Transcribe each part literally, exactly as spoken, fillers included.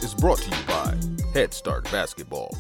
is brought to you by Head Start Basketball.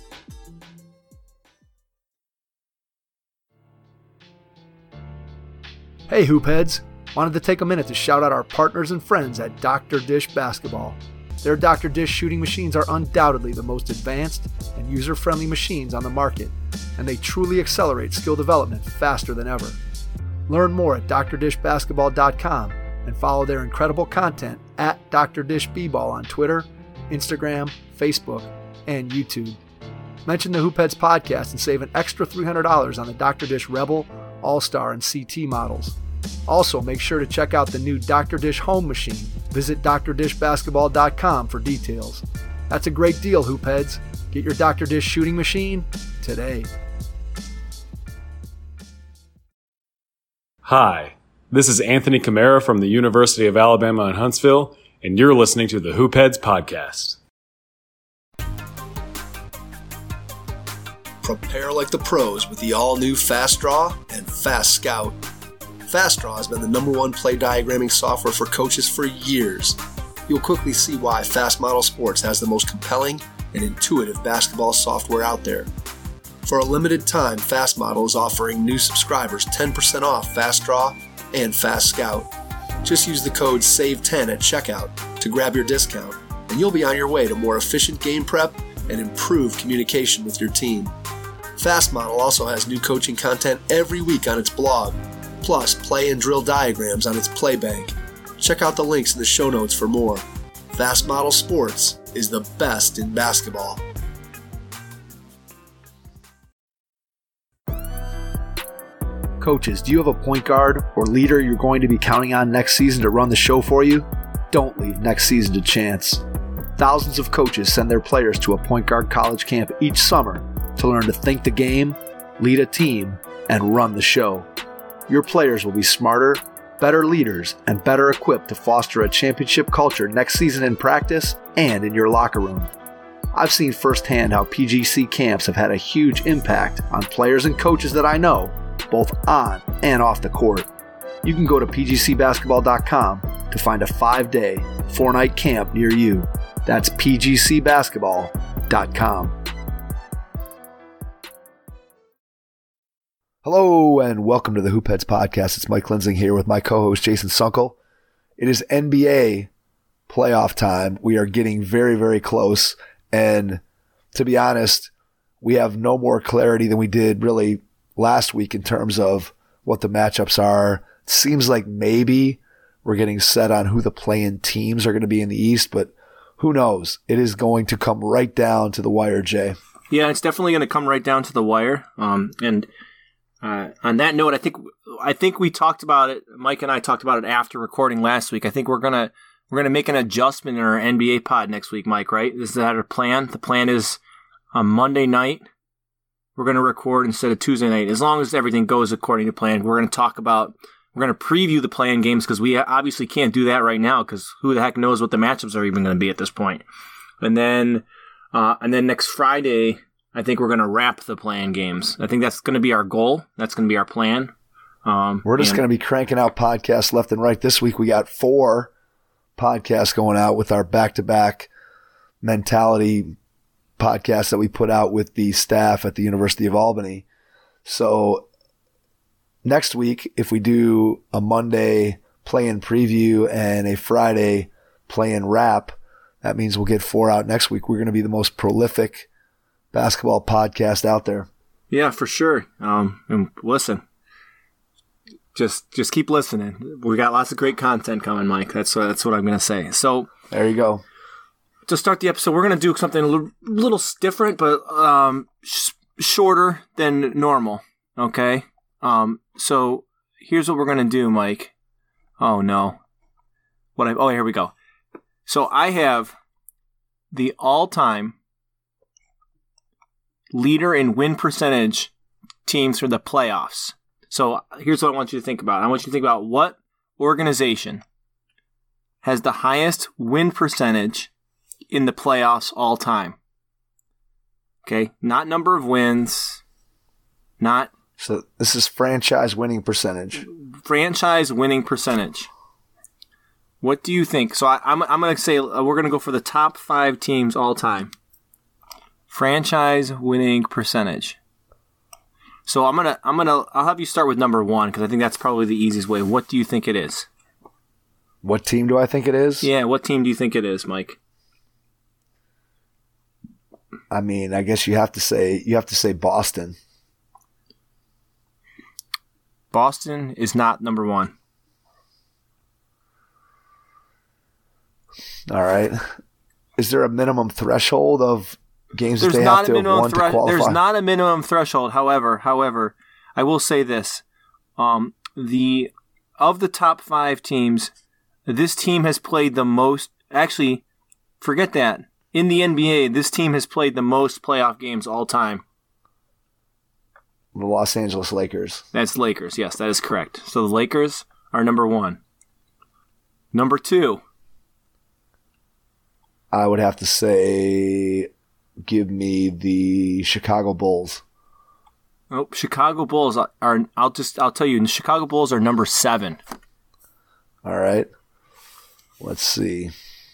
Hey Hoopheads! Wanted to take a minute to shout out our partners and friends at Doctor Dish Basketball. Their Doctor Dish shooting machines are undoubtedly the most advanced and user-friendly machines on the market, and they truly accelerate skill development faster than ever. Learn more at D R dish basketball dot com and follow their incredible content at D R Dish B-Ball on Twitter, Instagram, Facebook, and YouTube. Mention the Hoopheads podcast and save an extra three hundred dollars on the Doctor Dish Rebel, All-Star, and C T models. Also, make sure to check out the new Doctor Dish Home Machine. Visit D R dish basketball dot com for details. That's a great deal, Hoopheads. Get your Doctor Dish shooting machine today. Hi, this is Anthony Camara from the University of Alabama in Huntsville, and you're listening to the Hoopheads podcast. Prepare like the pros with the all-new Fast Draw and Fast Scout. Fast Draw has been the number one play diagramming software for coaches for years. You'll quickly see why Fast Model Sports has the most compelling and intuitive basketball software out there. For a limited time, Fast Model is offering new subscribers ten percent off Fast Draw and Fast Scout. Just use the code S A V E ten at checkout to grab your discount, and you'll be on your way to more efficient game prep and improved communication with your team. Fast Model also has new coaching content every week on its blog, plus play and drill diagrams on its Playbank. Check out the links in the show notes for more. Fast Model Sports is the best in basketball. Coaches, do you have a point guard or leader you're going to be counting on next season to run the show for you? Don't leave next season to chance. Thousands of coaches send their players to a point guard college camp each summer to learn to think the game, lead a team, and run the show. Your players will be smarter, better leaders, and better equipped to foster a championship culture next season in practice and in your locker room. I've seen firsthand how P G C camps have had a huge impact on players and coaches that I know, both on and off the court. You can go to P G C basketball dot com to find a five-day, four-night camp near you. That's P G C basketball dot com. Hello and welcome to the Hoopheads podcast. It's Mike Linsing here with my co-host Jason Sunkel. It is N B A playoff time. We are getting very, very close. And to be honest, we have no more clarity than we did really last week in terms of what the matchups are. It seems like maybe we're getting set on who the play-in teams are going to be in the East, but who knows? It is going to come right down to the wire, Jay. Yeah, it's definitely going to come right down to the wire. Um, and Uh, on that note, I think I think we talked about it. Mike and I talked about it after recording last week. I think we're gonna we're gonna make an adjustment in our N B A pod next week, Mike. Right? Is that our plan? The plan is on Monday night we're gonna record instead of Tuesday night. As long as everything goes according to plan, we're gonna talk about we're gonna preview the play-in games because we obviously can't do that right now because who the heck knows what the matchups are even going to be at this point. And then uh, and then next Friday, I think we're going to wrap the play-in games. I think that's going to be our goal. That's going to be our plan. Um, we're just going to be cranking out podcasts left and right. This week we got four podcasts going out with our back-to-back mentality podcast that we put out with the staff at the University of Albany. So next week, if we do a Monday play-in preview and a Friday play-in wrap, that means we'll get four out next week. We're going to be the most prolific basketball podcast out there. Yeah, for sure. Um, and listen, just just keep listening. We got lots of great content coming, Mike. That's what that's what I'm going to say. So there you go. To start the episode, we're going to do something a little, little different, but um, sh- shorter than normal. Okay. Um. So here's what we're going to do, Mike. Oh no. What I oh here we go. So I have the all-time leader in win percentage teams for the playoffs. So here's what I want you to think about. I want you to think about what organization has the highest win percentage in the playoffs all time. Okay? Not number of wins, not... So this is franchise winning percentage. Franchise winning percentage. What do you think? So I, I'm I'm going to say uh, we're going to go for the top five teams all time. Franchise winning percentage. So I'm gonna I'm gonna I'll have you start with number one because I think that's probably the easiest way. What do you think it is? What team do I think it is? Yeah, what team do you think it is, Mike? I mean, I guess you have to say you have to say Boston. Boston is not number one. All right. Is there a minimum threshold of games There's that they not have a to have minimum won thre- to qualify? There's not a minimum threshold. However, however, I will say this: um, the of the top five teams, this team has played the most. Actually, forget that. In the N B A, this team has played the most playoff games all time. The Los Angeles Lakers. That's Lakers. Yes, that is correct. So the Lakers are number one. Number two. I would have to say, give me the Chicago Bulls. Oh, Chicago Bulls are, are. I'll just. I'll tell you. The Chicago Bulls are number seven. All right. Let's see.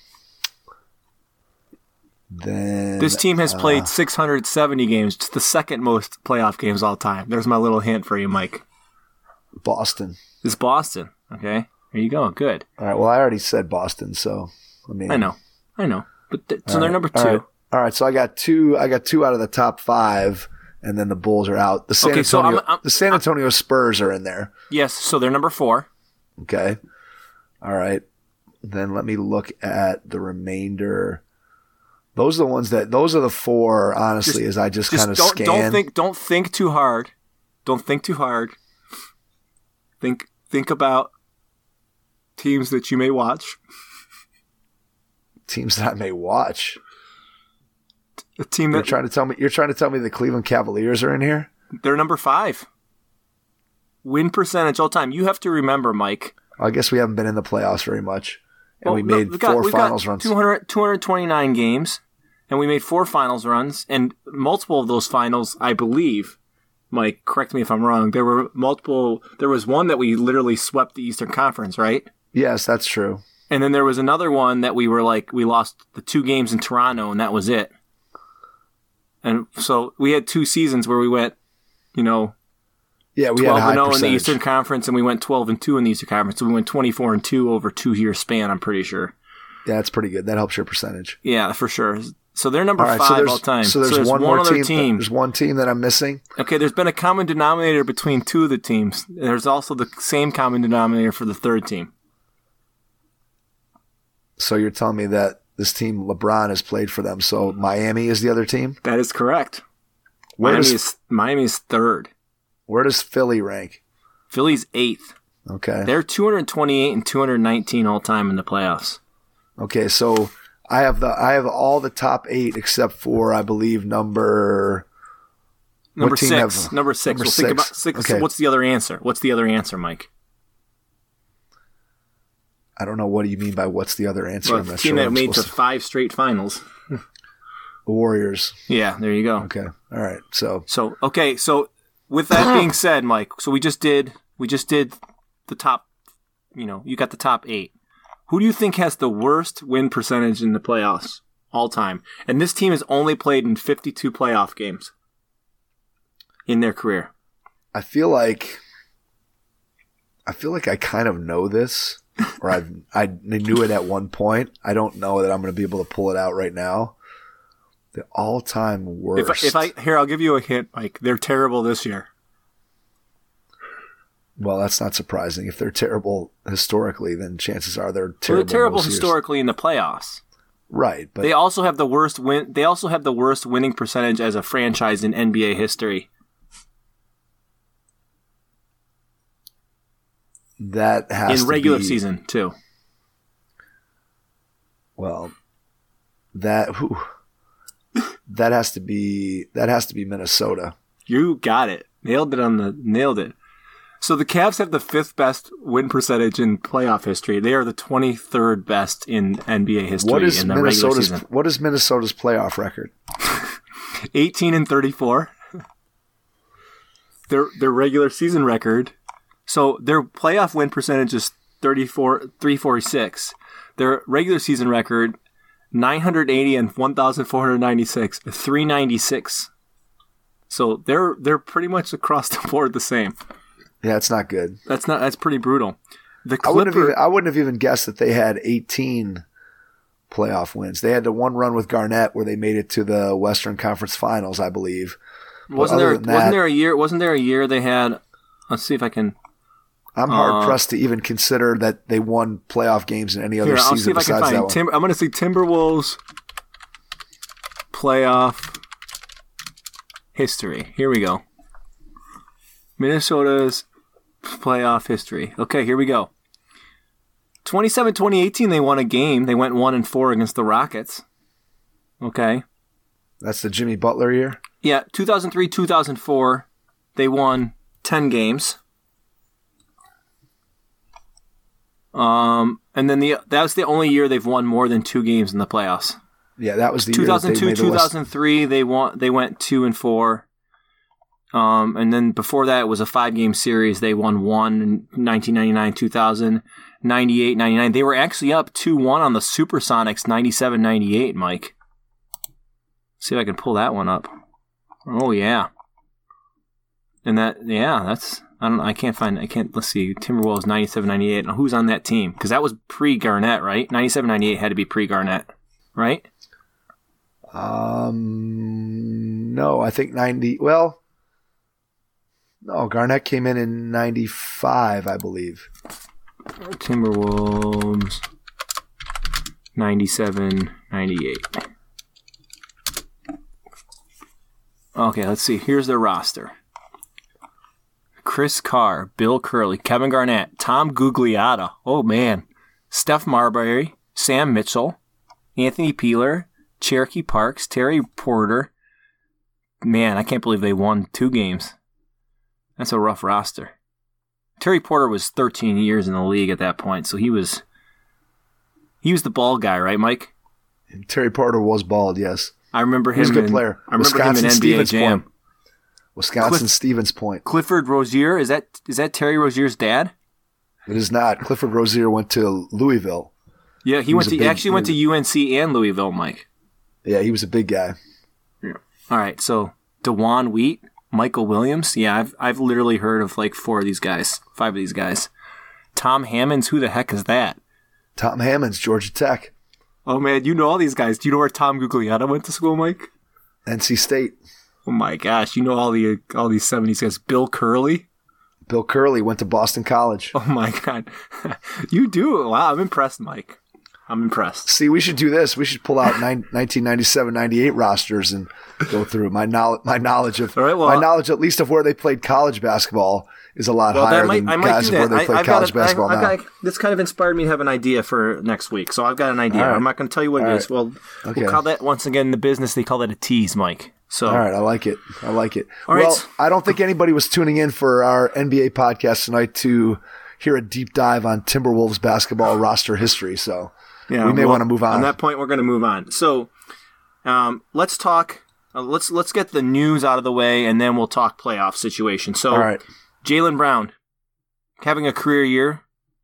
Then This team has played uh, six hundred seventy games. It's the second most playoff games all time. There's my little hint for you, Mike. Boston. It's Boston. Okay, there you go. Good. All right. Well, I already said Boston, so I mean, I know. I know. But th- so all they're right, number two. All right. All right. So I got two. I got two out of the top five, and then the Bulls are out. The San Okay, so Antonio, I'm- I'm- the San Antonio Spurs are in there. Yes. So they're number four. Okay. All right. Then let me look at the remainder. Those are the ones that. Those are the four. Honestly, Just- as I just, Just kind of don't scan. don't think don't think too hard. Don't think too hard. Think think about teams that you may watch. teams that I may watch. A team You're that trying to tell me. You're trying to tell me the Cleveland Cavaliers are in here. they're number five. Win percentage all time. You have to remember, Mike. I guess we haven't been in the playoffs very much, and Well, we no, made we've got- four we've finals got runs. two hundred, two hundred twenty-nine games, and we made four finals runs, and multiple of those finals, I believe, Mike, correct me if I'm wrong, there were multiple, there was one that we literally swept the Eastern Conference, right? Yes, that's true. And then there was another one that we were like, we lost the two games in Toronto, and that was it. And so we had two seasons where we went, you know, Yeah, we had a twelve high and oh in the percentage. Eastern Conference, and we went twelve and two in the Eastern Conference. So we went twenty-four and two over a two-year span, I'm pretty sure. Yeah, that's pretty good. That helps your percentage. Yeah, for sure. So they're number All right, five so there's, all time. So there's, one, more other team. team. There's one team that I'm missing. Okay, there's been a common denominator between two of the teams. There's also the same common denominator for the third team. So you're telling me that this team, LeBron, has played for them. So Miami is the other team. That is correct. Where Miami does is Miami is third. where does Philly rank? Philly's eighth. Okay. They're two hundred twenty-eight and two hundred nineteen all time in the playoffs. Okay. So I have the I have all the top eight except for I believe number. Number what team six. have- number six. number we'll six. think about six. Okay. What's the other answer? What's the other answer, Mike? I don't know what do you mean by what's the other answer. Well, I'm the not team sure. that I'm made to supposed to- five straight finals. the Warriors. Yeah, there you go. Okay. All right. So So okay, so with that being said, Mike, so we just did we just did the top, you know, you got the top eight. Who do you think has the worst win percentage in the playoffs all time? And this team has only played in fifty-two playoff games in their career. I feel like I feel like I kind of know this, or I I knew it at one point. I don't know that I'm going to be able to pull it out right now. The all-time If worst. I, if I here, I'll give you a hint, Mike. They're terrible this year. Well, that's not surprising. If they're terrible historically, then chances are they're Well, terrible. they're terrible most years. historically in the playoffs. Right? But They also have the worst win. They also have the worst winning percentage as a franchise in N B A history. that has In to regular be, season too. Well, that whew, that has to be that has to be Minnesota. You got it. Nailed it on the nailed it. So the Cavs have the fifth best win percentage in playoff history. They are the twenty-third best in N B A history What is in the regular Minnesota's season. What is Minnesota's playoff record? eighteen and thirty-four. Their their regular season record. So their playoff win percentage is thirty-four, three forty-six. Their regular season record, nine eighty and one thousand four hundred ninety-six, three ninety-six. So they're they're pretty much across the board the same. Yeah, it's not good. That's not that's pretty brutal. The Clipper, I wouldn't have even, I wouldn't have even guessed that they had eighteen playoff wins. They had the one run with Garnett where they made it to the Western Conference Finals, I believe. But wasn't there that, wasn't there a year wasn't there a year they had? Let's see if I can. I'm hard uh, pressed to even consider that they won playoff games in any other here, season I'll see if I can besides that find one. Tim, I'm going to see Timberwolves playoff history. Here we go. Minnesota's playoff history. Okay, here we go. twenty-seven twenty eighteen, they won a game. They went one and four against the Rockets. Okay. That's the Jimmy Butler year? Yeah, two thousand three two thousand four, they won ten games. Um, and then the that was the only year they've won more than two games in the playoffs. Yeah, that was the two year thousand two, that they made the two thousand three, they won. They went two and four. Um, and then before that, it was a five-game series. They won one in nineteen ninety-nine, two thousand, ninety-eight, ninety-nine. They were actually up two one on the Supersonics, ninety-seven ninety-eight. Mike, see if I can pull that one up. Oh yeah, and that yeah, that's. I don't. I can't find. I can't. Let's see. Timberwolves ninety-seven ninety-eight. Now, who's on that team? Because that was pre-Garnett, right? ninety-seven ninety-eight had to be pre-Garnett, right? Um, no, I think ninety. Well, no, Garnett came in in ninety-five, I believe. Timberwolves ninety-seven ninety-eight. Okay, let's see. Here's their roster. Chris Carr, Bill Curley, Kevin Garnett, Tom Gugliotta, oh man, Steph Marbury, Sam Mitchell, Anthony Peeler, Cherokee Parks, Terry Porter. Man, I can't believe they won two games. That's a rough roster. Terry Porter was thirteen years in the league at that point, so he was he was the ball guy, right, Mike? And Terry Porter was bald, yes. I remember him. He was a good in, player. I remember Wisconsin him in N B A Stevens Jam. Point. Wisconsin Cliff- Stevens Point. Clifford Rozier, is that is that Terry Rozier's dad? It is not. Clifford Rozier went to Louisville. Yeah, he, He went was to a big- actually went to U N C and Louisville, Mike. Yeah, he was a big guy. Yeah. All right, so DeJuan Wheat, Michael Williams. Yeah, I've I've literally heard of like four of these guys, five of these guys. Tom Hammonds, who the heck is that? Tom Hammonds, Georgia Tech. Oh man, you know all these guys. Do you know where Tom Gugliotta went to school, Mike? N C State. Oh my gosh, you know all the all these seventies guys. Bill Curley. Bill Curley went to Boston College. Oh my god, you do. Wow, I'm impressed, Mike. I'm impressed. See, we should do this. We should pull out nine, nineteen ninety-seven ninety-eight rosters and go through my knowledge. My knowledge of All right, well, my knowledge, at least of where they played college basketball, is a lot Well, higher that might, than I might guys do of where that. they I, played I've college got a, basketball I've, now. I've got a, this kind of inspired me to have an idea for next week. So I've got an idea. All right. I'm not going to tell you what All it is. right. Well, Okay. we'll call that once again in the business. They call that a tease, Mike. So All right, I like it. I like it. All well, right. I don't think anybody was tuning in for our N B A podcast tonight to hear a deep dive on Timberwolves basketball roster history. So yeah, we may well, want to move on. On that point, we're going to move on. So um, let's talk. Uh, let's let's get the news out of the way, and then we'll talk playoff situation. So All right. Jaylen Brown having a career year,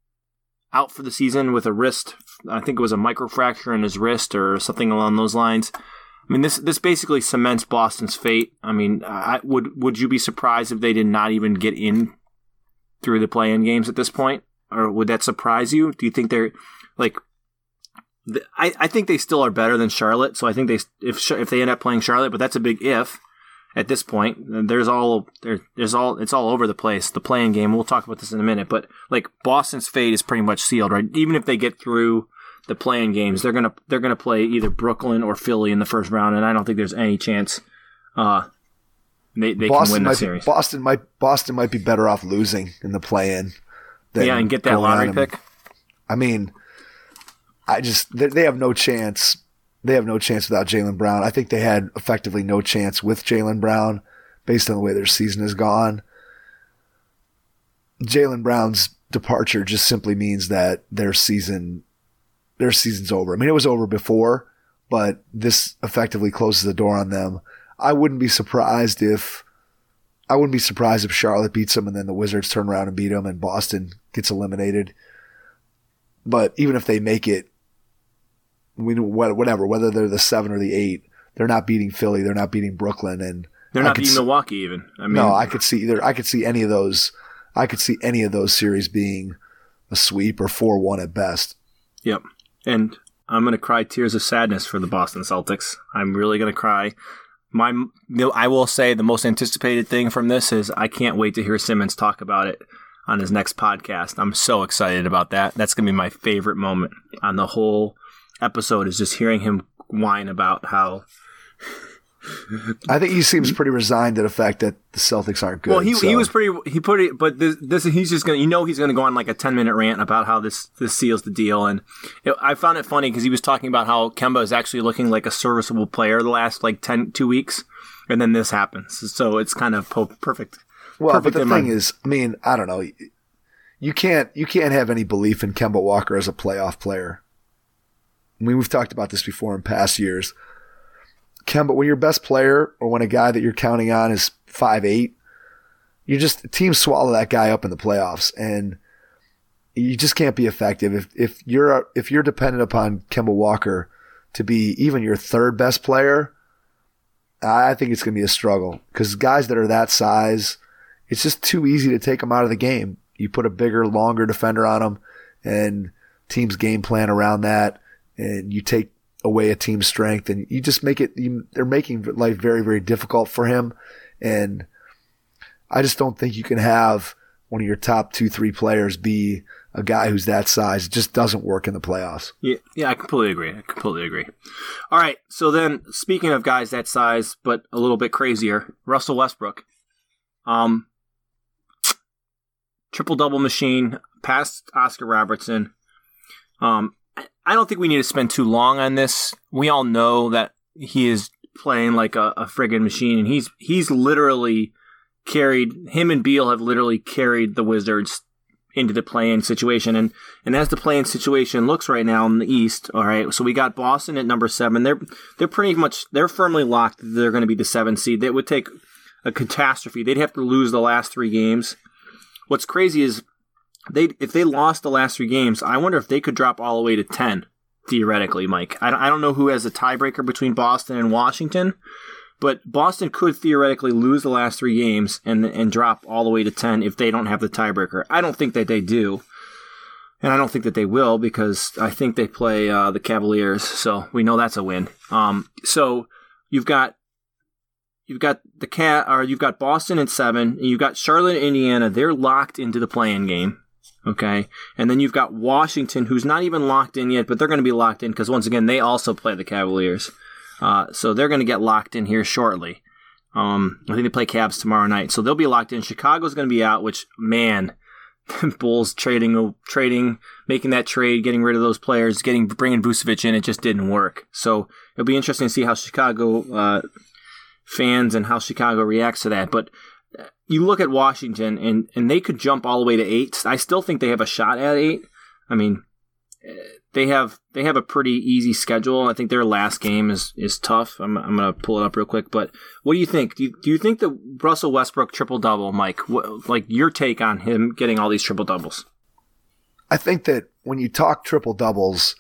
out for the season with a wrist. I think it was a microfracture in his wrist or something along those lines. I mean, this this basically cements Boston's fate. I mean, I, would would you be surprised if they did not even get in through the play-in games at this point, or would that surprise you? Do you think they're like? The, I I think they still are better than Charlotte. So I think they if if they end up playing Charlotte, but that's a big if at this point. There's all there there's all it's all over the place. The play-in game. We'll talk about this in a minute, but like Boston's fate is pretty much sealed, right? Even if they get through the play-in games, they're gonna they're gonna play either Brooklyn or Philly in the first round, and I don't think there's any chance uh, they they Boston can win the might series. Be, Boston might Boston might be better off losing in the play-in. than Yeah, and get that going lottery on and- pick. I mean, I just they, they have no chance. They have no chance without Jaylen Brown. I think they had effectively no chance with Jaylen Brown, based on the way their season has gone. Jaylen Brown's departure just simply means that their season. Their season's over. I mean, it was over before, but this effectively closes the door on them. I wouldn't be surprised if I wouldn't be surprised if Charlotte beats them and then the Wizards turn around and beat them and Boston gets eliminated. But even if they make it, we whatever, whether they're the seven or the eight, they're not beating Philly. They're not beating Brooklyn, and they're not beating see, Milwaukee even. I mean, no, I could see either. I could see any of those. I could see any of those series being a sweep or four one at best. Yep, and I'm going to cry tears of sadness for the Boston Celtics. I'm really going to cry. My, I will say the most anticipated thing from this is I can't wait to hear Simmons talk about it on his next podcast. I'm so excited about that. That's going to be my favorite moment on the whole episode, is just hearing him whine about how... I think he seems pretty resigned to the fact that the Celtics aren't good. Well, he so. he was pretty he pretty, but this, this he's just gonna you know he's gonna go on like a ten minute rant about how this this seals the deal, and it, I found it funny because he was talking about how Kemba is actually looking like a serviceable player the last like ten two weeks, and then this happens, so it's kind of po- perfect. Well, perfect but the thing my, is, I mean, I don't know, you can't you can't have any belief in Kemba Walker as a playoff player. I mean, we've talked about this before in past years. Kemba, when your best player or when a guy that you're counting on is five eight, you just teams swallow that guy up in the playoffs, and you just can't be effective if if you're if you're dependent upon Kemba Walker to be even your third best player. I think it's going to be a struggle because guys that are that size, it's just too easy to take them out of the game. You put a bigger, longer defender on them, and teams game plan around that, and you take away a team's strength, and you just make it, you, they're making life very, very difficult for him. And I just don't think you can have one of your top two, three players be a guy who's that size. It just doesn't work in the playoffs. Yeah, yeah, I completely agree. I completely agree. All right, so then speaking of guys that size, but a little bit crazier, Russell Westbrook. Um, triple-double machine, past Oscar Robertson. Um, I don't think we need to spend too long on this. We all know that he is playing like a, a friggin' machine, and he's he's literally carried, him and Beal have literally carried the Wizards into the play-in situation. And, and as the play-in situation looks right now in the East, all right, so we got Boston at number seven. They're they're pretty much, they're firmly locked. They're going to be the seven seed. That would take a catastrophe. They'd have to lose the last three games. What's crazy is they if they lost the last three games, I wonder if they could drop all the way to ten, theoretically, Mike. I don't, I don't know who has a tiebreaker between Boston and Washington, but Boston could theoretically lose the last three games and and drop all the way to ten if they don't have the tiebreaker. I don't think that they do, and I don't think that they will because I think they play uh, the Cavaliers, so we know that's a win. Um, so you've got you've got the cat, or you've got Boston at seven, and you've got Charlotte and Indiana. They're locked into the play-in game. Okay, and then you've got Washington, who's not even locked in yet, but they're going to be locked in because, once again, they also play the Cavaliers. Uh, so they're going to get locked in here shortly. Um, I think they play Cavs tomorrow night, so they'll be locked in. Chicago's going to be out, which, man, Bulls trading, trading, making that trade, getting rid of those players, getting bringing Vucevic in, it just didn't work. So it'll be interesting to see how Chicago uh, fans and how Chicago reacts to that. But you look at Washington, and, and they could jump all the way to eight. I still think they have a shot at eight. I mean, they have they have a pretty easy schedule. I think their last game is, is tough. I'm I'm gonna pull it up real quick. But what do you think? Do you, do you think the Russell Westbrook triple double, Mike? What, like your take on him getting all these triple doubles? I think that when you talk triple doubles,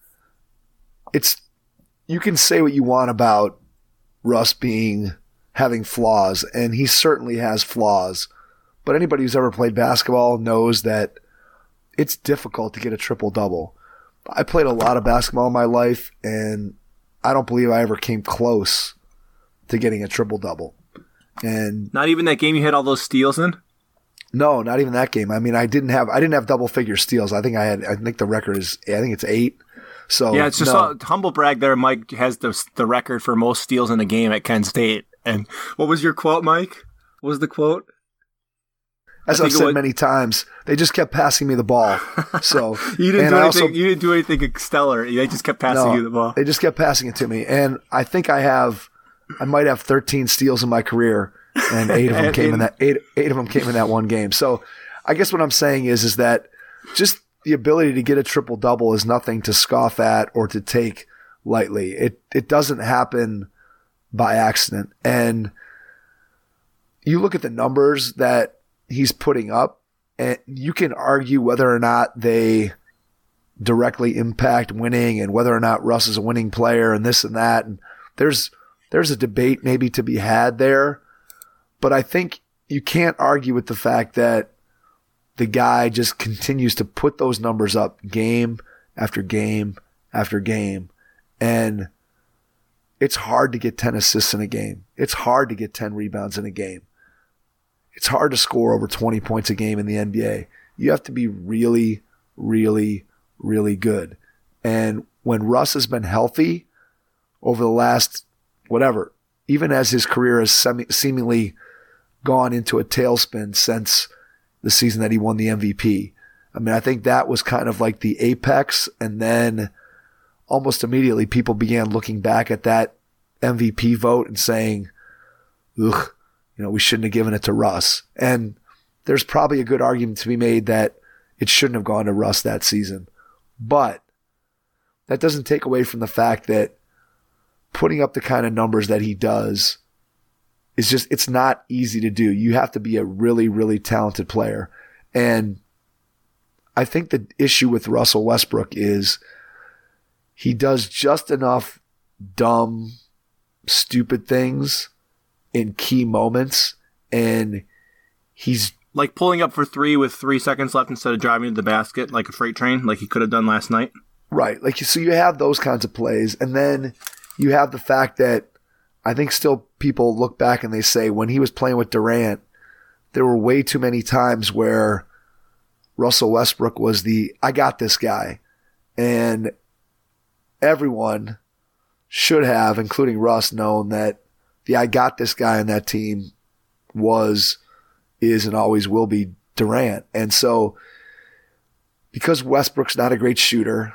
it's you can say what you want about Russ being having flaws, and he certainly has flaws. But anybody who's ever played basketball knows that it's difficult to get a triple-double. I played a lot of basketball in my life, and I don't believe I ever came close to getting a triple-double. And not even that game you had all those steals in? No, not even that game. I mean, I didn't have I didn't have double-figure steals. I think I had. I think the record is. I think it's eight. So yeah, it's just no. a humble brag there. Mike has the the record for most steals in a game at Kent State. And what was your quote, Mike? What was the quote? As I've said was, many times, they just kept passing me the ball. So you didn't do anything. Also, you didn't do anything stellar. They just kept passing no, you the ball. They just kept passing it to me, and I think I have, I might have thirteen steals in my career, and eight of them came in that eight. Eight of them came in that one game. So I guess what I'm saying is, is that just the ability to get a triple double is nothing to scoff at or to take lightly. It it doesn't happen by accident. And you look at the numbers that he's putting up, and you can argue whether or not they directly impact winning and whether or not Russ is a winning player and this and that. And there's there's a debate maybe to be had there. But I think you can't argue with the fact that the guy just continues to put those numbers up game after game after game. And it's hard to get ten assists in a game. It's hard to get ten rebounds in a game. It's hard to score over twenty points a game in the N B A. You have to be really, really, really good. And when Russ has been healthy over the last, whatever, even as his career has semi- seemingly gone into a tailspin since the season that he won the M V P. I mean, I think that was kind of like the apex, and then almost immediately people began looking back at that M V P vote and saying, ugh, you know, we shouldn't have given it to Russ. And there's probably a good argument to be made that it shouldn't have gone to Russ that season. But that doesn't take away from the fact that putting up the kind of numbers that he does is just, it's not easy to do. You have to be a really, really talented player. And I think the issue with Russell Westbrook is he does just enough dumb, stupid things in key moments, and he's like pulling up for three with three seconds left instead of driving to the basket like a freight train, like he could have done last night. Right. Like, so you have those kinds of plays, and then you have the fact that I think still people look back and they say when he was playing with Durant, there were way too many times where Russell Westbrook was the, I got this guy. And everyone should have, including Russ, known that the I got this guy on that team was, is, and always will be Durant. And so because Westbrook's not a great shooter,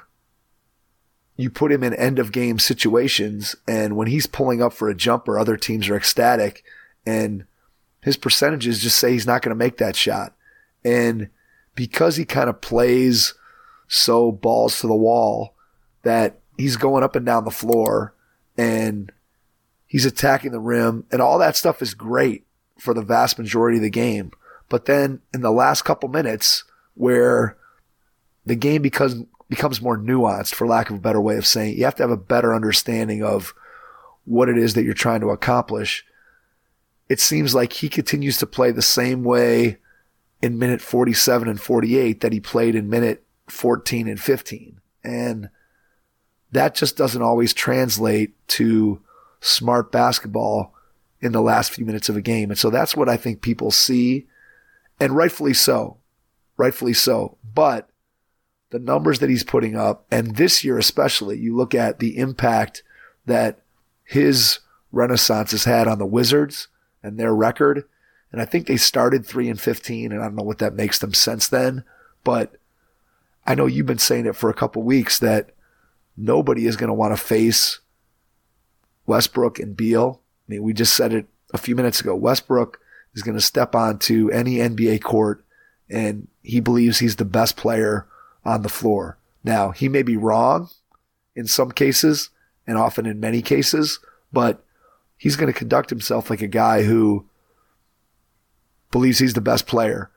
you put him in end-of-game situations, and when he's pulling up for a jumper, other teams are ecstatic, and his percentages just say he's not going to make that shot. And because he kind of plays so balls to the wall that he's going up and down the floor, and he's attacking the rim, and all that stuff is great for the vast majority of the game. But then in the last couple minutes where the game becomes becomes more nuanced, for lack of a better way of saying it, you have to have a better understanding of what it is that you're trying to accomplish. It seems like he continues to play the same way in minute forty-seven and forty-eight that he played in minute fourteen and fifteen. And that just doesn't always translate to smart basketball in the last few minutes of a game. And so that's what I think people see, and rightfully so. Rightfully so. But the numbers that he's putting up, and this year especially, you look at the impact that his renaissance has had on the Wizards and their record. And I think they started three and fifteen, and I don't know what that makes them since then. But I know you've been saying it for a couple weeks that nobody is going to want to face Westbrook and Beal. I mean, we just said it a few minutes ago. Westbrook is going to step onto any N B A court, and he believes he's the best player on the floor. Now, he may be wrong in some cases, and often in many cases, but he's going to conduct himself like a guy who believes he's the best player.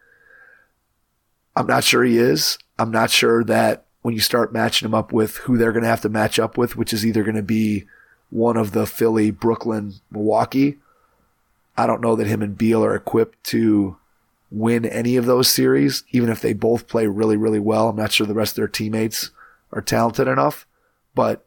I'm not sure he is. I'm not sure that when you start matching him up with who they're going to have to match up with, which is either going to be one of the Philly, Brooklyn, Milwaukee, I don't know that him and Beal are equipped to win any of those series, even if they both play really, really well. I'm not sure the rest of their teammates are talented enough, but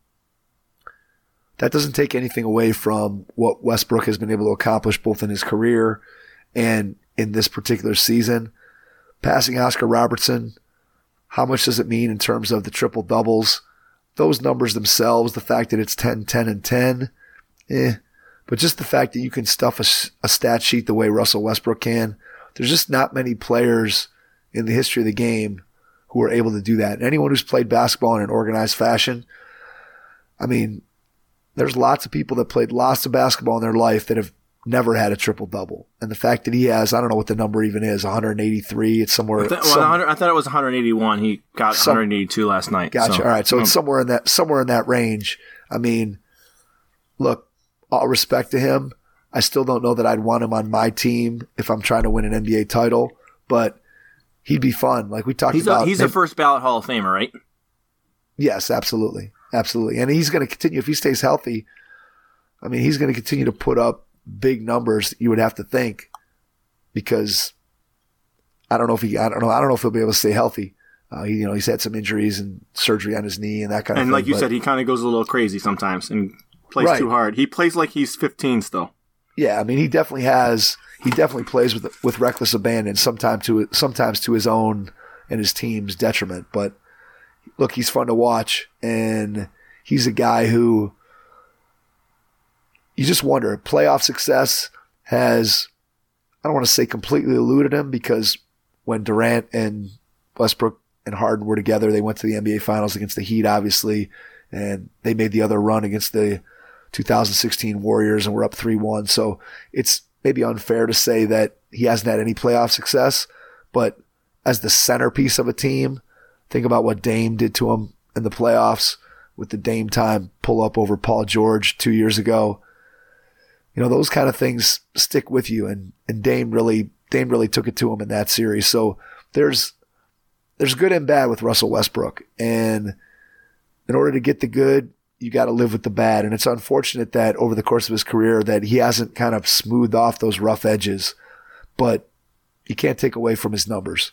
that doesn't take anything away from what Westbrook has been able to accomplish both in his career and in this particular season. Passing Oscar Robertson, how much does it mean in terms of the triple doubles? Those numbers themselves, the fact that it's ten, ten, and ten, eh. But just the fact that you can stuff a, a stat sheet the way Russell Westbrook can, there's just not many players in the history of the game who are able to do that. And anyone who's played basketball in an organized fashion, I mean, there's lots of people that played lots of basketball in their life that have never had a triple-double. And the fact that he has, I don't know what the number even is, one eighty-three, it's somewhere. I, th- some, well, I thought it was one eighty-one. He got some, one eighty-two last night. Gotcha. So. All right. So it's somewhere in that, somewhere in that range. I mean, look, all respect to him. I still don't know that I'd want him on my team if I'm trying to win an N B A title, but he'd be fun. Like we talked he's about. A, he's a first ballot Hall of Famer, right? Yes, absolutely. Absolutely. And he's going to continue, if he stays healthy, I mean, he's going to continue to put up big numbers, you would have to think, because I don't know if he, I don't know, I don't know if he'll be able to stay healthy. Uh, he, you know, he's had some injuries and surgery on his knee and that kind of and thing. And like you but, said, he kind of goes a little crazy sometimes and plays right. too hard. He plays like he's fifteen still. Yeah, I mean, he definitely has, he definitely plays with with reckless abandon, sometimes to, sometimes to his own and his team's detriment. But look, he's fun to watch, and he's a guy who you just wonder, playoff success has, I don't want to say completely eluded him, because when Durant and Westbrook and Harden were together, they went to the N B A Finals against the Heat, obviously, and they made the other run against the two thousand sixteen Warriors and were up three one. So it's maybe unfair to say that he hasn't had any playoff success, but as the centerpiece of a team, think about what Dame did to him in the playoffs with the Dame time pull up over Paul George two years ago. You know, those kind of things stick with you, and, and Dame really Dame really took it to him in that series. So there's there's good and bad with Russell Westbrook, and in order to get the good, you got to live with the bad. And it's unfortunate that over the course of his career that he hasn't kind of smoothed off those rough edges, but you can't take away from his numbers.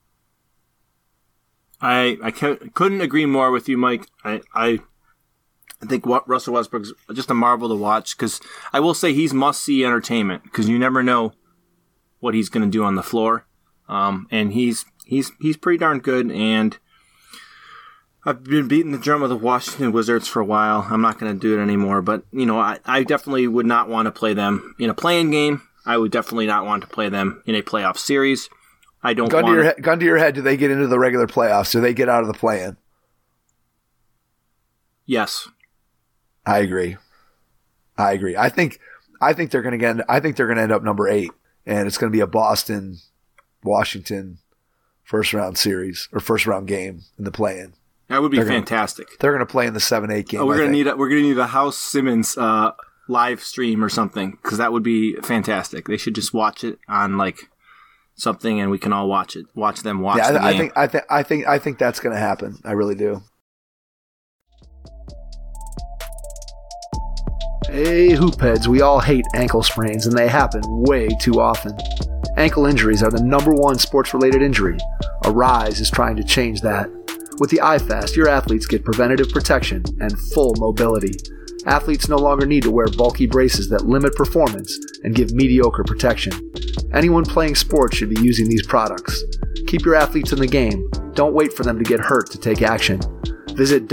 I I couldn't agree more with you, Mike. I I, I think what Russell Westbrook's just a marvel to watch, because I will say he's must-see entertainment, because you never know what he's going to do on the floor, um, and he's he's he's pretty darn good. And I've been beating the drum of the Washington Wizards for a while. I'm not going to do it anymore, but you know, I, I definitely would not want to play them in a play-in game. I would definitely not want to play them in a playoff series. I don't gun want to your head, gun to your head. Do they get into the regular playoffs? Do they get out of the play-in? Yes, I agree. I agree. I think I think they're going to get. I think they're going to end up number eight, and it's going to be a Boston, Washington, first round series or first round game in the play-in. That would be they're fantastic. Gonna, they're going to play in the seven eight game. Oh, we're going to need a, we're going to need a House Simmons uh, live stream or something, because that would be fantastic. They should just watch it on like something, and we can all watch it. Watch them watch yeah, the I, game. I think I think I think I think that's going to happen. I really do. Hey, hoopheads, we all hate ankle sprains, and they happen way too often. Ankle injuries are the number one sports-related injury. Arise is trying to change that. With the iFast, your athletes get preventative protection and full mobility. Athletes no longer need to wear bulky braces that limit performance and give mediocre protection. Anyone playing sports should be using these products. Keep your athletes in the game. Don't wait for them to get hurt to take action. Visit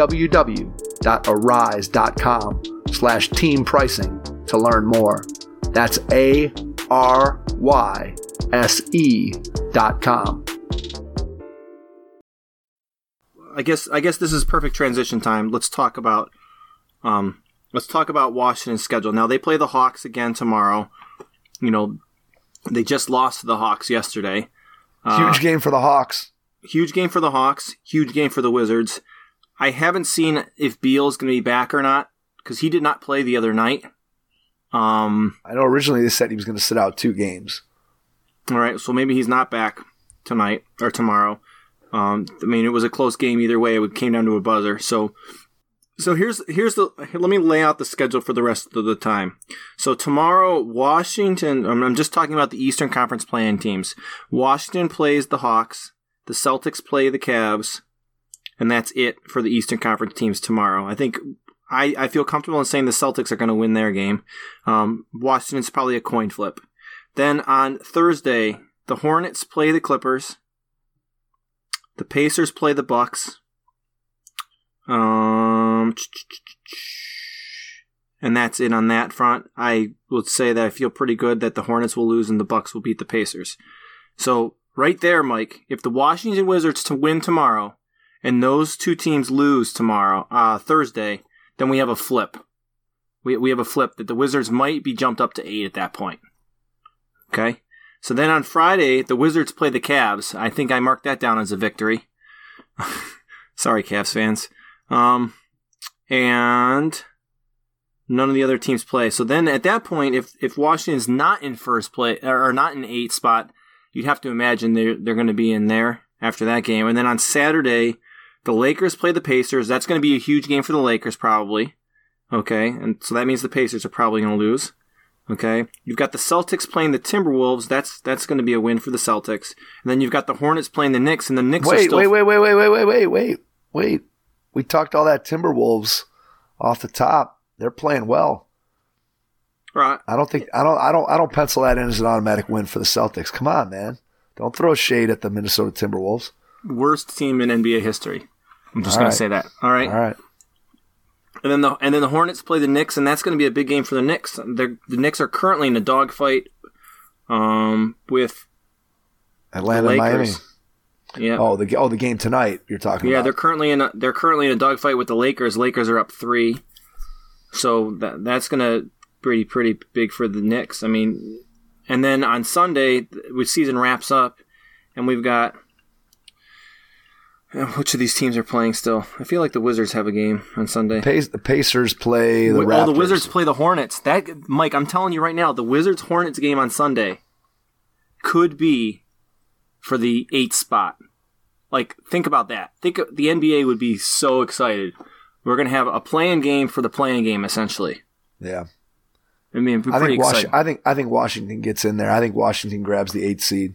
www.arise.com slash team pricing to learn more. That's A R Y S E dot com. I guess I guess this is perfect transition time. Let's talk about um let's talk about Washington's schedule. Now they play the Hawks again tomorrow. You know, they just lost to the Hawks yesterday. Huge uh, game for the Hawks. Huge game for the Hawks. Huge game for the Wizards. I haven't seen if Beal's going to be back or not, because he did not play the other night. Um, I know originally they said he was going to sit out two games. All right, so maybe he's not back tonight or tomorrow. Um, I mean, it was a close game either way. It came down to a buzzer. So, so here's here's the. Here, let me lay out the schedule for the rest of the time. So tomorrow, Washington. I'm just talking about the Eastern Conference play-in teams. Washington plays the Hawks. The Celtics play the Cavs, and that's it for the Eastern Conference teams tomorrow. I think I, I feel comfortable in saying the Celtics are going to win their game. Um, Washington's probably a coin flip. Then on Thursday, the Hornets play the Clippers. The Pacers play the Bucks. Um, and that's it on that front. I would say that I feel pretty good that the Hornets will lose and the Bucks will beat the Pacers. So right there, Mike, if the Washington Wizards to win tomorrow and those two teams lose tomorrow, uh, Thursday, then we have a flip. We we have a flip that the Wizards might be jumped up to eight at that point. Okay? So then on Friday, the Wizards play the Cavs. I think I marked that down as a victory. Sorry, Cavs fans. Um, and none of the other teams play. So then at that point, if, if Washington's not in first place, or not in eighth spot, you'd have to imagine they're, they're going to be in there after that game. And then on Saturday, the Lakers play the Pacers. That's going to be a huge game for the Lakers probably. Okay, and so that means the Pacers are probably going to lose. Okay, you've got the Celtics playing the Timberwolves. That's that's going to be a win for the Celtics. And then you've got the Hornets playing the Knicks, and the Knicks wait, are still... Wait, wait, wait, wait, wait, wait, wait, wait, wait. We talked all that Timberwolves off the top. They're playing well. Right. I don't think I don't I don't I don't pencil that in as an automatic win for the Celtics. Come on, man. Don't throw shade at the Minnesota Timberwolves. Worst team in N B A history. I'm just All going right. to say that. All right. All right. And then the and then the Hornets play the Knicks, and that's going to be a big game for the Knicks. They're, the Knicks are currently in a dogfight um, with Atlanta, the Miami. Lakers. Yeah. Oh, the oh the game tonight you're talking Yeah, about. they're currently in a, they're currently in a dogfight with the Lakers. Lakers are up three, so that that's going to pretty pretty big for the Knicks. I mean, and then on Sunday, the season wraps up, and we've got. Which of these teams are playing still? I feel like the Wizards have a game on Sunday. Pace, the Pacers play the oh, Raptors. the Wizards play the Hornets. That Mike, I'm telling you right now, the Wizards Hornets game on Sunday could be for the eighth spot. Like, think about that. Think of, the N B A would be so excited. We're going to have a play-in game for the play-in game, essentially. Yeah. I mean, it'd be I pretty think, exciting. Washi- I think I think Washington gets in there. I think Washington grabs the eighth seed.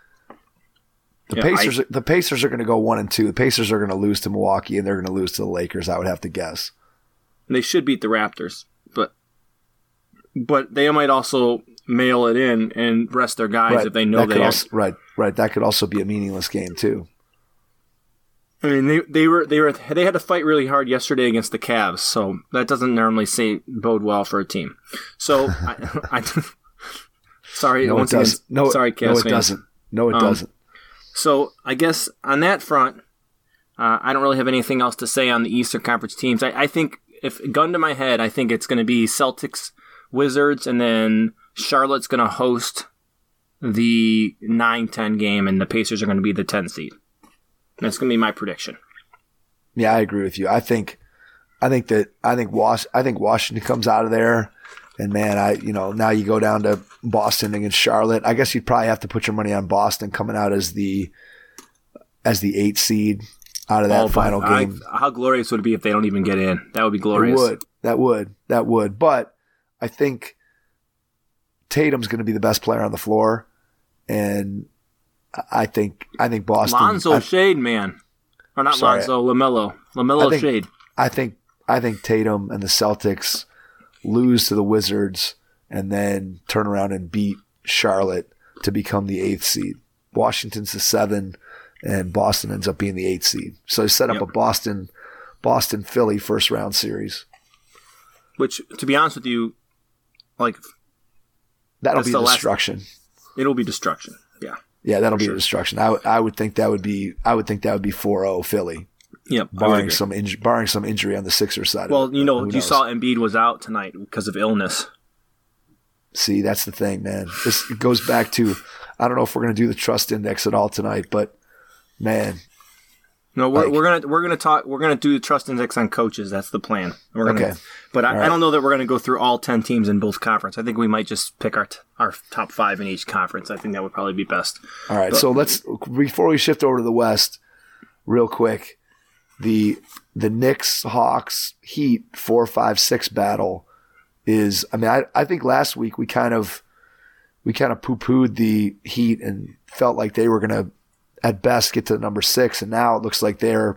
The Yeah, Pacers, I- the Pacers are going to go one and two. The Pacers are going to lose to Milwaukee, and they're going to lose to the Lakers. I would have to guess. They should beat the Raptors, but but they might also mail it in and rest their guys Right. if they know That they could are. also, right, right. That could also be a meaningless game too. I mean, they they were they were they had to fight really hard yesterday against the Cavs, so that doesn't normally say bode well for a team. So, I, I sorry, No, it once again, doesn't. No, sorry, no, Cavs it fans. doesn't. No, it Um, doesn't. So, I guess on that front, uh, I don't really have anything else to say on the Eastern Conference teams. I, I think, if gun to my head, I think it's going to be Celtics, Wizards, and then Charlotte's going to host the nine ten game, and the Pacers are going to be the ten seed. That's going to be my prediction. Yeah, I agree with you. I think, I think that I think Was I think Washington comes out of there, and man, I you know now you go down to Boston against Charlotte. I guess you'd probably have to put your money on Boston coming out as the as the eight seed out of that Oh, but final I- game. how glorious would it be if they don't even get in? That would be It glorious. would. That would. That would. But I think Tatum's going to be the best player on the floor, and I think I think Boston. Lonzo I, Shade, man. Or not Sorry. Lonzo, LaMelo. LaMelo I think- Shade. I think I think Tatum and the Celtics lose to the Wizards and then turn around and beat Charlotte to become the eighth seed. Washington's the seven, and Boston ends up being the eighth seed. So they set up Yep. a Boston Boston Philly first round series. Which, to be honest with you, like, That'll That's be the last- destruction. it'll be destruction. Yeah. Yeah, that'll be sure. destruction. I, w- I would think that would be I would think that would be four oh Philly, Yep. I would barring agree. some inj- barring some injury on the Sixers side. Well, of it. you know, Who you knows? saw Embiid was out tonight because of illness. See, that's the thing, man. This goes back to I don't know if we're going to do the trust index at all tonight, but man, No, we're, Like- we're gonna we're gonna talk. We're gonna do the trust index on coaches. That's the plan. We're gonna, Okay. But I, All right. I don't know that we're gonna go through all ten teams in both conference. I think we might just pick our t- our top five in each conference. I think that would probably be best. all right. But- So let's before we shift over to the West, real quick, the the Knicks, Hawks, Heat four, five, six battle is. I mean, I, I think last week we kind of we kind of poo pooed the Heat and felt like they were gonna at best get to number six, and now it looks like they're.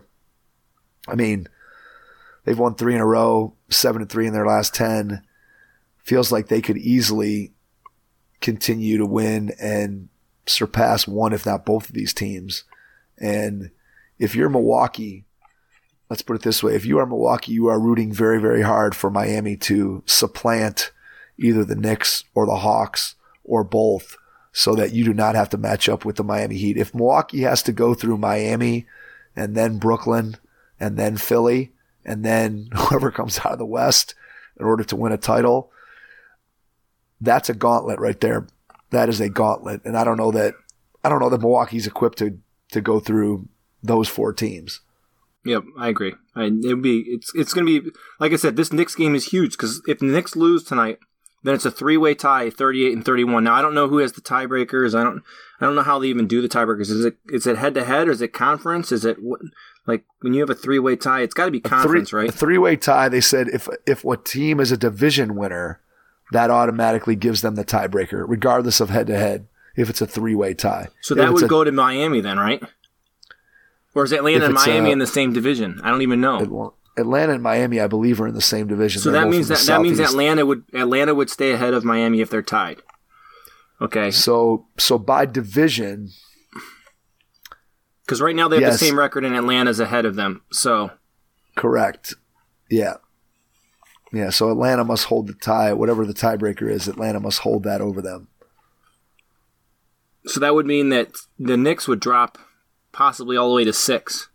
I mean, they've won three in a row, seven and three in their last ten. Feels like they could easily continue to win and surpass one, if not both of these teams. And if you're Milwaukee, let's put it this way. If you are Milwaukee, you are rooting very, very hard for Miami to supplant either the Knicks or the Hawks or both so that you do not have to match up with the Miami Heat. If Milwaukee has to go through Miami and then Brooklyn and then Philly and then whoever comes out of the West in order to win a title, that's a gauntlet right there. That is a gauntlet. And I don't know that I don't know that Milwaukee's equipped to to go through those four teams. Yep, I agree. I, it'd be it's it's gonna be like I said. This Knicks game is huge because if the Knicks lose tonight, then it's a three-way tie, thirty-eight and thirty-one. Now I don't know who has the tiebreakers. I don't I don't know how they even do the tiebreakers. Is it is it head-to-head or is it conference? Is it what, like when you have a three-way tie, it's got to be conference, three, right? A three-way tie, they said if if what team is a division winner, that automatically gives them the tiebreaker, regardless of head-to-head, if it's a three-way tie. So if that would a, go to Miami then, right? Or is Atlanta and Miami a, in the same division? I don't even know. Atlanta and Miami, I believe, are in the same division. So They're that means that, that means Southeast. Atlanta would Atlanta would stay ahead of Miami if they're tied. Okay. So so by division, because right now they have yes. the same record and Atlanta's ahead of them. So correct. Yeah. Yeah. So Atlanta must hold the tie, whatever the tiebreaker is. Atlanta must hold that over them. So that would mean that the Knicks would drop possibly all the way to six.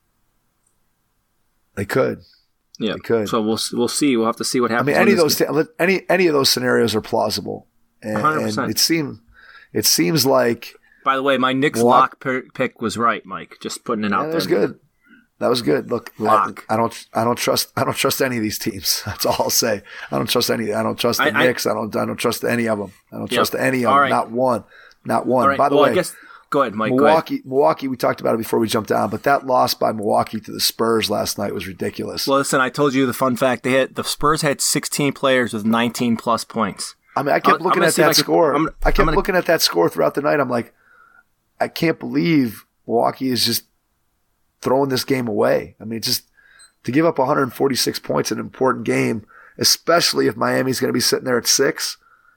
They could. Yeah. They could. So we'll we'll see. We'll have to see what I happens. mean, any of those th- any any of those scenarios are plausible, and, one hundred percent. and it seems it seems like. By the way, my Knicks Well, lock per- pick was right, Mike. Just putting it out Yeah, there. that was good. That was good. Look, Lock. I, I don't, I don't trust, I don't trust any of these teams. That's all I'll say. I don't trust any. I don't trust the I, I, Knicks. I don't, I don't trust any of them. I don't Yep. trust any of All them. right. Not one. Not one. All right. By the well, way, I guess go ahead, Mike. Milwaukee, Go ahead. Milwaukee. We talked about it before we jumped down, but that loss by Milwaukee to the Spurs last night was ridiculous. Well, listen, I told you the fun fact. They had the Spurs had sixteen players with nineteen plus points. I mean, I kept I'm- looking I'm at gonna that see if I can- score. I'm- I kept I'm gonna- looking at that score throughout the night. I'm like, I can't believe Milwaukee is just throwing this game away. I mean, just to give up one hundred forty-six points in an important game, especially if Miami's going to be sitting there at six.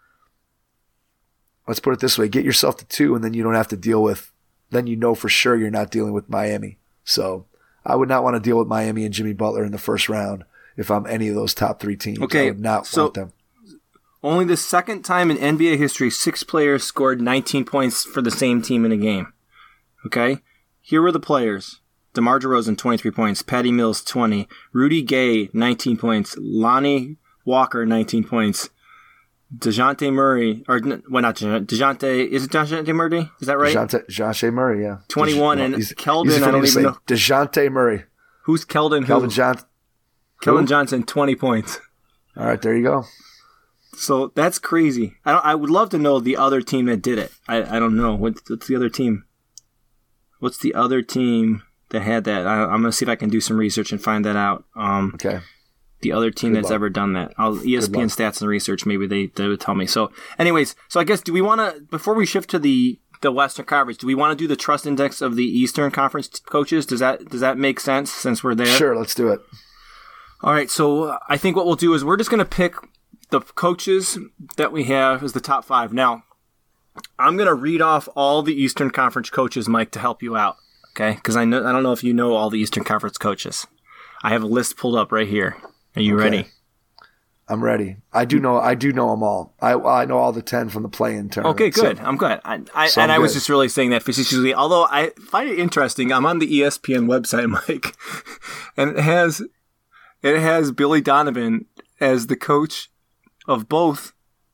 Let's put it this way. Get yourself to two, and then you don't have to deal with, then you know for sure you're not dealing with Miami. So I would not want to deal with Miami and Jimmy Butler in the first round if I'm any of those top three teams. Okay, I would not so- want them. Only the second time in N B A history, six players scored nineteen points for the same team in a game. Okay? Here were the players. DeMar DeRozan, twenty-three points. Patty Mills, twenty. Rudy Gay, nineteen points. Lonnie Walker, nineteen points. DeJounte Murray, or, well, not DeJounte, DeJounte is it DeJounte Murray? Is that right? DeJounte, DeJounte Murray, yeah. twenty-one, and he's, Keldon, he's I don't to even say, know. DeJounte Murray. Who's Keldon? Who? Calvin Johnson. Keldon Who? Johnson, twenty points. All right, there you go. So that's crazy. I don't, I would love to know the other team that did it. I, I don't know. What's, what's the other team? What's the other team that had that? I, I'm going to see if I can do some research and find that out. Um, Okay. The other team Good that's luck. ever done that. I'll, E S P N luck. Stats and Research, maybe they, they would tell me. So anyways, so I guess do we want to, before we shift to the, the Western Conference, do we want to do the trust index of the Eastern Conference t- coaches? Does that does that make sense since we're there? Sure, let's do it. All right, so I think what we'll do is we're just going to pick the coaches that we have as the top five. Now, I'm going to read off all the Eastern Conference coaches, Mike, to help you out, okay? Because I know I don't know if you know all the Eastern Conference coaches. I have a list pulled up right here. Are you Okay. ready? I'm ready. I do know. I do know them all. I I know all the ten from the play-in tournament. Okay, good. So, I'm good. I, I, So and I'm I was good. just really saying that facetiously, although I find it interesting. I'm on the E S P N website, Mike, and it has it has Billy Donovan as the coach of both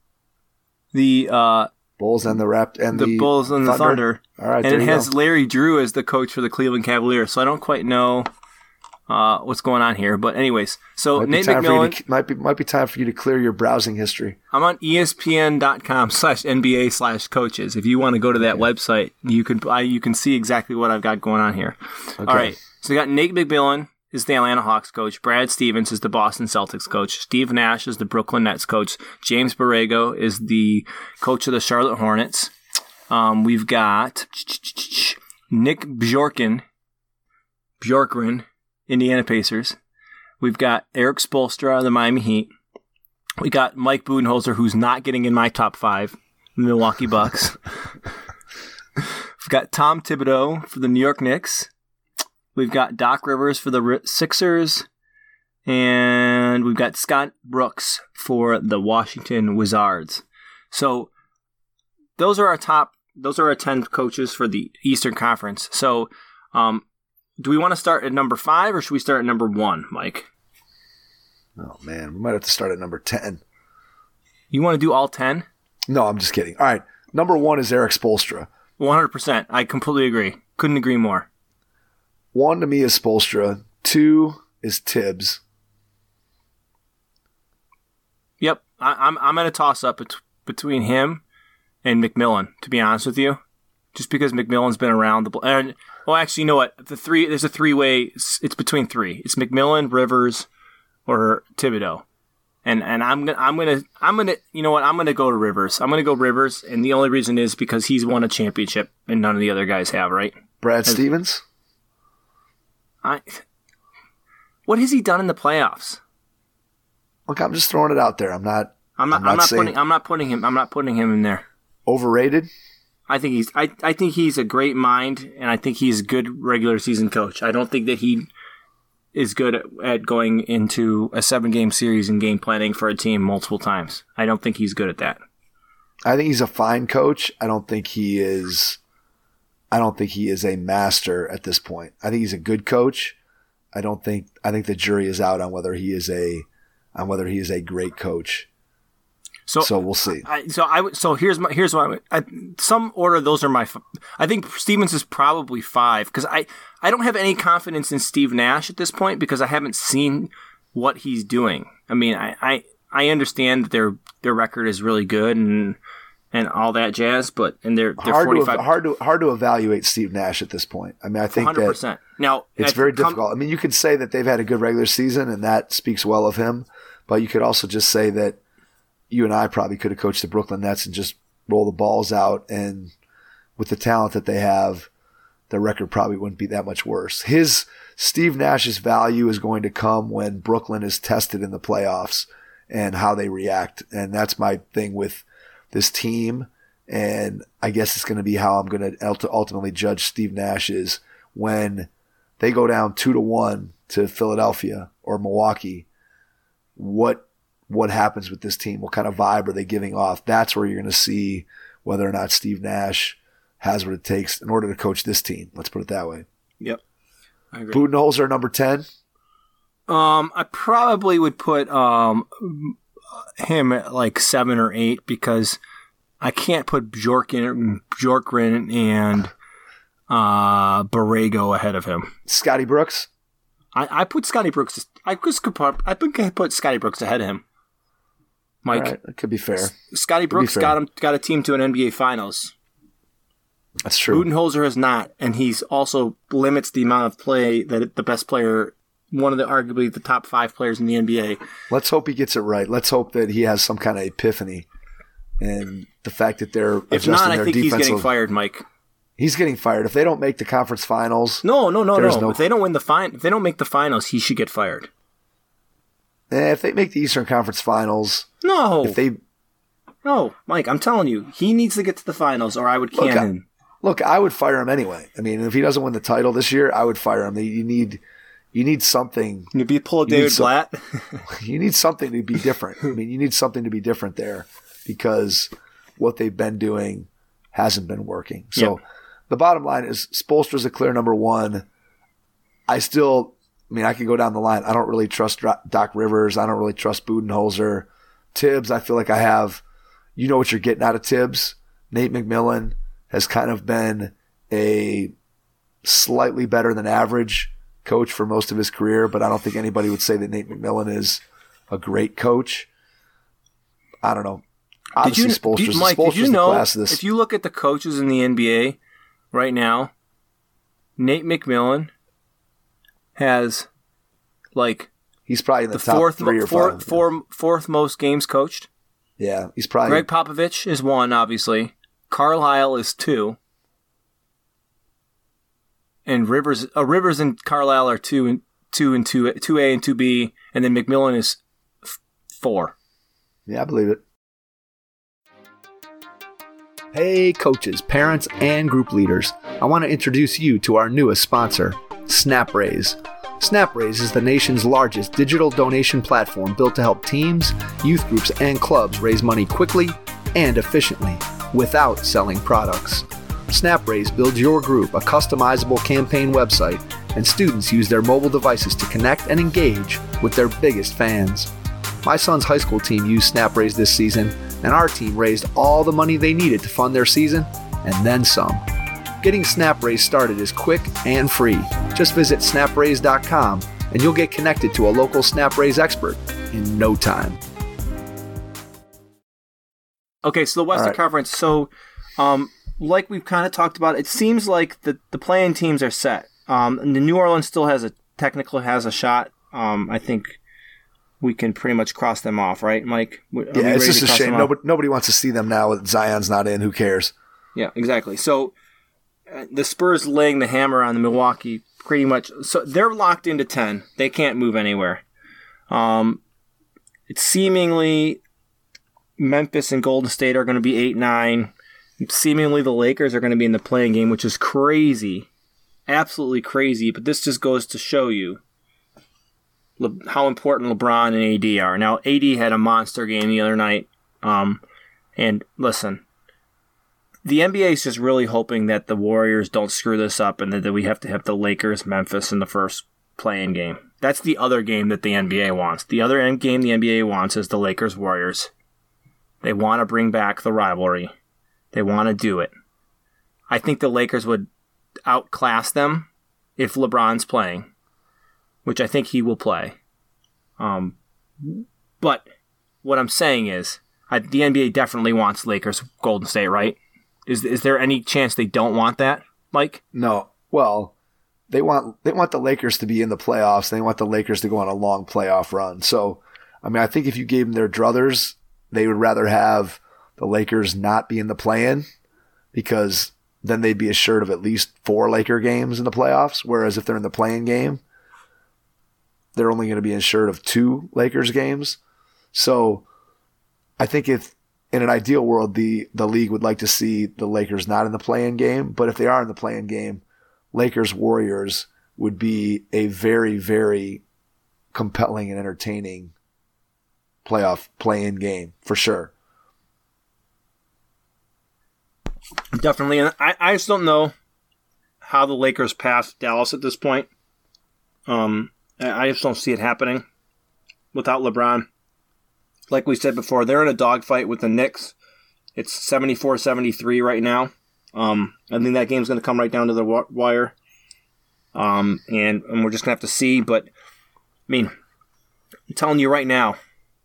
the uh, Bulls and the Rapt and the, the, Bulls and the Thunder. All right, and there it you has go. Larry Drew as the coach for the Cleveland Cavaliers. So I don't quite know uh, what's going on here. But anyways, so Might be Nate time for you McMillan, to, might be might be time for you to clear your browsing history. I'm on E S P N dot com slash N B A slash coaches. If you want to go to that website, you can I, you can see exactly what I've got going on here. Okay. All right. So we got Nate McMillan is the Atlanta Hawks coach. Brad Stevens is the Boston Celtics coach. Steve Nash is the Brooklyn Nets coach. James Borrego is the coach of the Charlotte Hornets. Um, we've got Nick Bjorken, Bjorkgren, Indiana Pacers. We've got Eric Spoelstra, the Miami Heat. We got Mike Budenholzer, who's not getting in my top five, the Milwaukee Bucks. We've got Tom Thibodeau for the New York Knicks. We've got Doc Rivers for the Sixers. And we've got Scott Brooks for the Washington Wizards. So those are our top, those are our ten coaches for the Eastern Conference. So um, do we want to start at number five or should we start at number one, Mike? Oh man, we might have to start at number ten. You want to do all ten? No, I'm just kidding. All right, number one is Eric Spoelstra. one hundred percent. I completely agree. Couldn't agree more. One to me is Spoelstra. Two is Tibbs. Yep, I, I'm I'm going to toss up bet- between him and McMillan, to be honest with you, just because McMillan's been around the. And well, actually, you know what? The three there's a three way. It's, it's between three. It's McMillan, Rivers, or Thibodeau. And and I'm gonna I'm gonna I'm gonna you know what I'm gonna go to Rivers. I'm gonna go Rivers, and the only reason is because he's won a championship and none of the other guys have, right? Brad As, Stevens. I. What has he done in the playoffs? Look, I'm just throwing it out there. I'm not. I'm not. I'm not, I'm not putting. I'm not putting him. I'm not putting him in there. Overrated. I think he's. I. I think he's a great mind, and I think he's a good regular season coach. I don't think that he is good at, at going into a seven game series and game planning for a team multiple times. I don't think he's good at that. I think he's a fine coach. I don't think he is. I don't think he is a master at this point. I think he's a good coach. I don't think. I think the jury is out on whether he is a, on whether he is a great coach. So, so we'll see. I, so I so here's my here's what I, I some order. Those are my. I think Stevens is probably five because I I don't have any confidence in Steve Nash at this point because I haven't seen what he's doing. I mean, I I, I understand that their their record is really good and and all that jazz, but and they're they're hard forty-five. To, hard to hard to evaluate Steve Nash at this point. I mean, I think one hundred percent. That now it's very com- difficult. I mean, you could say that they've had a good regular season and that speaks well of him, but you could also just say that. You and I probably could have coached the Brooklyn Nets and just roll the balls out. And with the talent that they have, their record probably wouldn't be that much worse. His Steve Nash's value is going to come when Brooklyn is tested in the playoffs and how they react. And that's my thing with this team. And I guess it's going to be how I'm going to ultimately judge Steve Nash is when they go down two to one to Philadelphia or Milwaukee. What What happens with this team? What kind of vibe are they giving off? That's where you're going to see whether or not Steve Nash has what it takes in order to coach this team. Let's put it that way. Yep. I agree. Budenholzer, number ten? Um, I probably would put um him at like seven or eight because I can't put Bjorkin, Bjorkgren and uh, Borrego ahead of him. Scotty Brooks? I, I put Scotty Brooks. I could put. I think I put Scotty Brooks ahead of him. Mike, right, that could be fair. Scotty Brooks got him got a team to an N B A Finals. That's true. Budenholzer has not, and he's also limits the amount of play that the best player, one of the arguably the top five players in the N B A. Let's hope he gets it right. Let's hope that he has some kind of epiphany, and the fact that they're if not, I think he's getting fired, Mike. He's getting fired if they don't make the conference finals. No, no, no, no. no. If they don't win the fin- if they don't make the finals, he should get fired. Eh, if they make the Eastern Conference Finals, no. If they, no, Mike, I'm telling you, he needs to get to the finals, or I would can look, him. I, look, I would fire him anyway. I mean, if he doesn't win the title this year, I would fire him. You need, you need something. You be pull a David some, Blatt. You need something to be different. I mean, you need something to be different there because what they've been doing hasn't been working. So. Yep. The bottom line is Spoelstra's a clear number one. I still, I mean, I could go down the line. I don't really trust Doc Rivers. I don't really trust Budenholzer. Tibbs, I feel like I have, you know what you're getting out of Tibbs. Nate McMillan has kind of been a slightly better than average coach for most of his career, but I don't think anybody would say that Nate McMillan is a great coach. I don't know. Obviously, did you, Spoelstra's, did, Mike, Spoelstra's did you know, the class of this. If you look at the coaches in the N B A right now, Nate McMillan has like he's probably in the, the top fourth, three or four, five. Four, fourth most games coached. Yeah, he's probably. Greg Popovich is one, obviously. Carlisle is two, and Rivers, uh, Rivers and Carlisle are two and two and two, two A and two B, and then McMillan is f- four. Yeah, I believe it. Hey coaches, parents, and group leaders. I want to introduce you to our newest sponsor, SnapRaise. SnapRaise is the nation's largest digital donation platform built to help teams, youth groups, and clubs raise money quickly and efficiently without selling products. SnapRaise builds your group a customizable campaign website, and students use their mobile devices to connect and engage with their biggest fans. My son's high school team used SnapRaise this season, and our team raised all the money they needed to fund their season, and then some. Getting SnapRaise started is quick and free. Just visit snap raise dot com, and you'll get connected to a local SnapRaise expert in no time. Okay, so the Western right. Conference. So, um, like we've kind of talked about, it seems like the the play-in teams are set. Um, and the New Orleans still has a technically has a shot. Um, I think we can pretty much cross them off, right, Mike? Are yeah, it's just a shame. Nobody, nobody wants to see them now with Zion's not in. Who cares? Yeah, exactly. So uh, the Spurs laying the hammer on the Milwaukee pretty much. So they're locked into ten. They can't move anywhere. Um, it's seemingly Memphis and Golden State are going to be eight nine. Seemingly the Lakers are going to be in the play-in game, which is crazy. Absolutely crazy. But this just goes to show you Le- how important LeBron and A D are. Now, A D had a monster game the other night. Um, and listen, the N B A is just really hoping that the Warriors don't screw this up and that, that we have to have the Lakers, Memphis in the first play-in game. That's the other game that the N B A wants. The other end game the N B A wants is the Lakers-Warriors. They want to bring back the rivalry. They want to do it. I think the Lakers would outclass them if LeBron's playing, which I think he will play. Um, but what I'm saying is, I, the N B A definitely wants Lakers Golden State, right? Is is there any chance they don't want that, Mike? No. Well, they want they want the Lakers to be in the playoffs. They want the Lakers to go on a long playoff run. So, I mean, I think if you gave them their druthers, they would rather have the Lakers not be in the play-in because then they'd be assured of at least four Laker games in the playoffs. Whereas if they're in the play-in game, they're only going to be assured of two Lakers games. So I think if in an ideal world, the, the league would like to see the Lakers not in the play-in game. But if they are in the play-in game, Lakers-Warriors would be a very, very compelling and entertaining playoff play-in game for sure. Definitely. And I, I just don't know how the Lakers pass Dallas at this point. Um, I just don't see it happening without LeBron. Like we said before, they're in a dogfight with the Knicks. It's seventy-four seventy-three right now. Um, I think that game's going to come right down to the wire. Um, and, and we're just going to have to see. But, I mean, I'm telling you right now,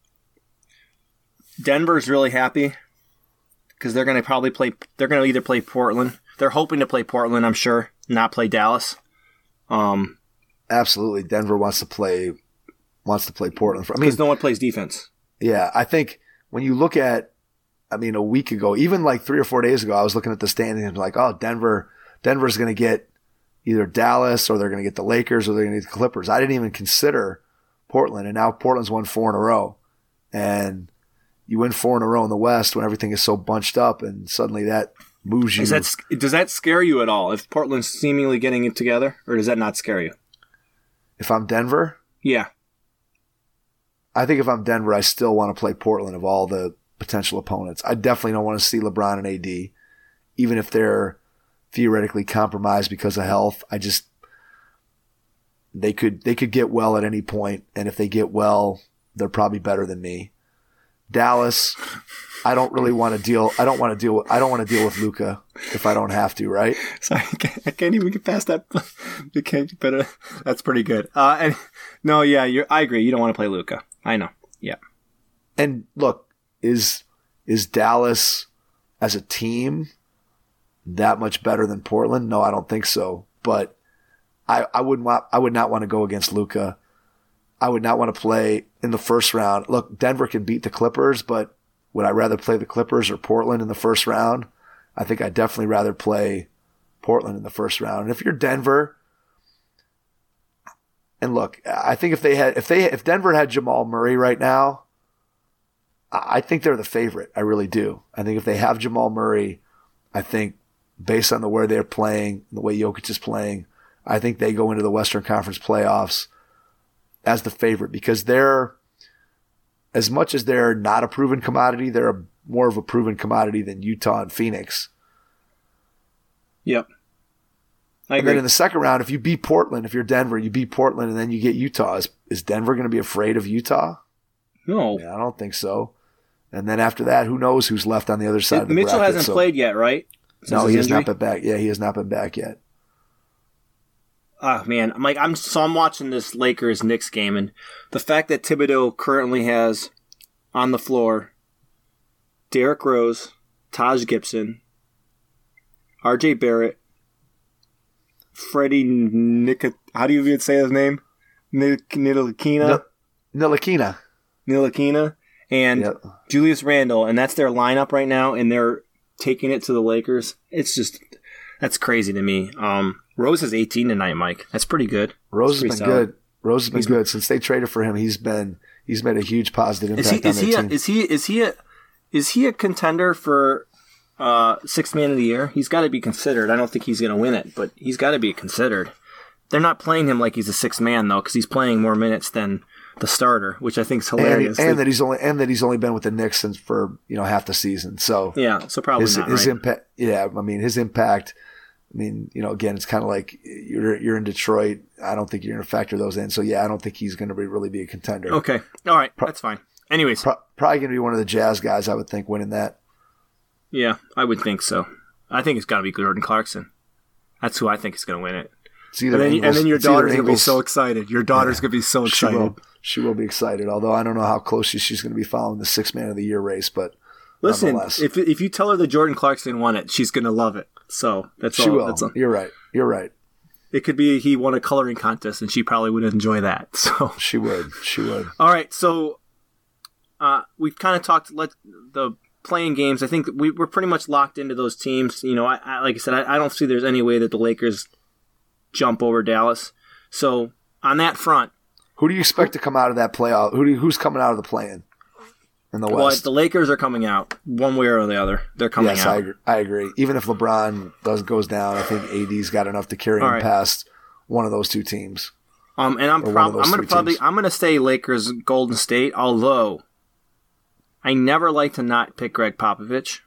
Denver's really happy because they're going to probably play, they're going to either play Portland. They're hoping to play Portland, I'm sure, not play Dallas. Um, Absolutely. Denver wants to play, wants to play Portland. I mean, because no one plays defense. Yeah. I think when you look at, I mean, a week ago, even like three or four days ago, I was looking at the standings and like, oh, Denver, Denver's going to get either Dallas or they're going to get the Lakers or they're going to get the Clippers. I didn't even consider Portland, and now Portland's won four in a row. And you win four in a row in the West when everything is so bunched up, and suddenly that moves you. Is that, does that scare you at all if Portland's seemingly getting it together, or does that not scare you? If I'm Denver? Yeah. I think if I'm Denver, I still want to play Portland of all the potential opponents. I definitely don't want to see LeBron and A D, even if they're theoretically compromised because of health. I just they could they could get well at any point, and if they get well, they're probably better than me. Dallas, I don't really want to deal. I don't want to deal. With, I don't want to deal with Luka if I don't have to. Right? Sorry, I can't, I can't even get past that. We can't. But uh, that's pretty good. Uh, and no, yeah, you're, I agree. You don't want to play Luka. I know. Yeah. And look, is is Dallas as a team that much better than Portland? No, I don't think so. But I, I wouldn't want. I would not want to go against Luka. I would not want to play in the first round. Look, Denver can beat the Clippers, but would I rather play the Clippers or Portland in the first round? I think I'd definitely rather play Portland in the first round. And if you're Denver, and look, I think if they had, if they, if Denver had Jamal Murray right now, I think they're the favorite. I really do. I think if they have Jamal Murray, I think based on the way they're playing, the way Jokic is playing, I think they go into the Western Conference playoffs as the favorite, because they're, as much as they're not a proven commodity, they're a, more of a proven commodity than Utah and Phoenix. Yep. I and agree. then in the second round, if you beat Portland, if you're Denver, you beat Portland and then you get Utah. Is, is Denver going to be afraid of Utah? No. Yeah, I don't think so. And then after that, who knows who's left on the other side it, of the Mitchell bracket. hasn't so, played yet, right? Since no, he has injury? not been back. Yeah, he has not been back yet. Oh man, I'm like I'm so I'm watching this Lakers Knicks game, and the fact that Thibodeau currently has on the floor Derrick Rose, Taj Gibson, R J Barrett, Freddie Nik. How do you even say his name? Ntilikina. Ntilikina. Ntilikina and Yep. Julius Randle, and that's their lineup right now, and they're taking it to the Lakers. It's just that's crazy to me. Um, Rose is eighteen tonight, Mike. That's pretty good. Rose That's has been pretty solid. good. Rose has been He's good since they traded for him. He's been he's made a huge positive Is impact he? Is on he? their A, team. is he? Is he? A, is he a contender for uh, sixth man of the year? He's got to be considered. I don't think he's going to win it, but he's got to be considered. They're not playing him like he's a sixth man though, because he's playing more minutes than the starter, which I think is and, hilarious. he- and Like- that he's only and that he's only been with the Knicks since for you know half the season. So yeah, so probably his not. his right? impact. Yeah, I mean his impact. I mean, you know, again, it's kind of like you're you're in Detroit. I don't think you're going to factor those in. So yeah, I don't think he's going to be really be a contender. Okay, all right, that's fine. Anyways, Pro- probably going to be one of the Jazz guys. I would think winning that. yeah, I would think so. I think it's got to be Jordan Clarkson. That's who I think is going to win it. It's either And then, Ingles- and then your it's either daughter's going to be Ingles- so excited. Your daughter's Yeah. going to be so She excited. will. She will be excited. Although I don't know how closely she's going to be following the six man of the year race, but Listen, nonetheless. if if you tell her that Jordan Clarkson won it, she's going to love it. So that's she all. will. That's all. You're right. You're right. It could be he won a coloring contest, and she probably would enjoy that. So She would. She would. all right, so uh, we've kind of talked let the playing games. I think we, we're pretty much locked into those teams. You know, I, I like I said, I, I don't see there's any way that the Lakers jump over Dallas. So on that front, Who do you expect to come out of that playoff? Who do you, who's coming out of the play-in in the well, West? the Lakers are coming out one way or the other. They're coming yes, out. I agree. I agree. Even if LeBron does goes down, I think A D's got enough to carry All him right. past one of those two teams. Um, and I'm Or one of prob- those I'm gonna three probably teams. I'm gonna say Lakers, Golden State. Although I never like to not pick Greg Popovich.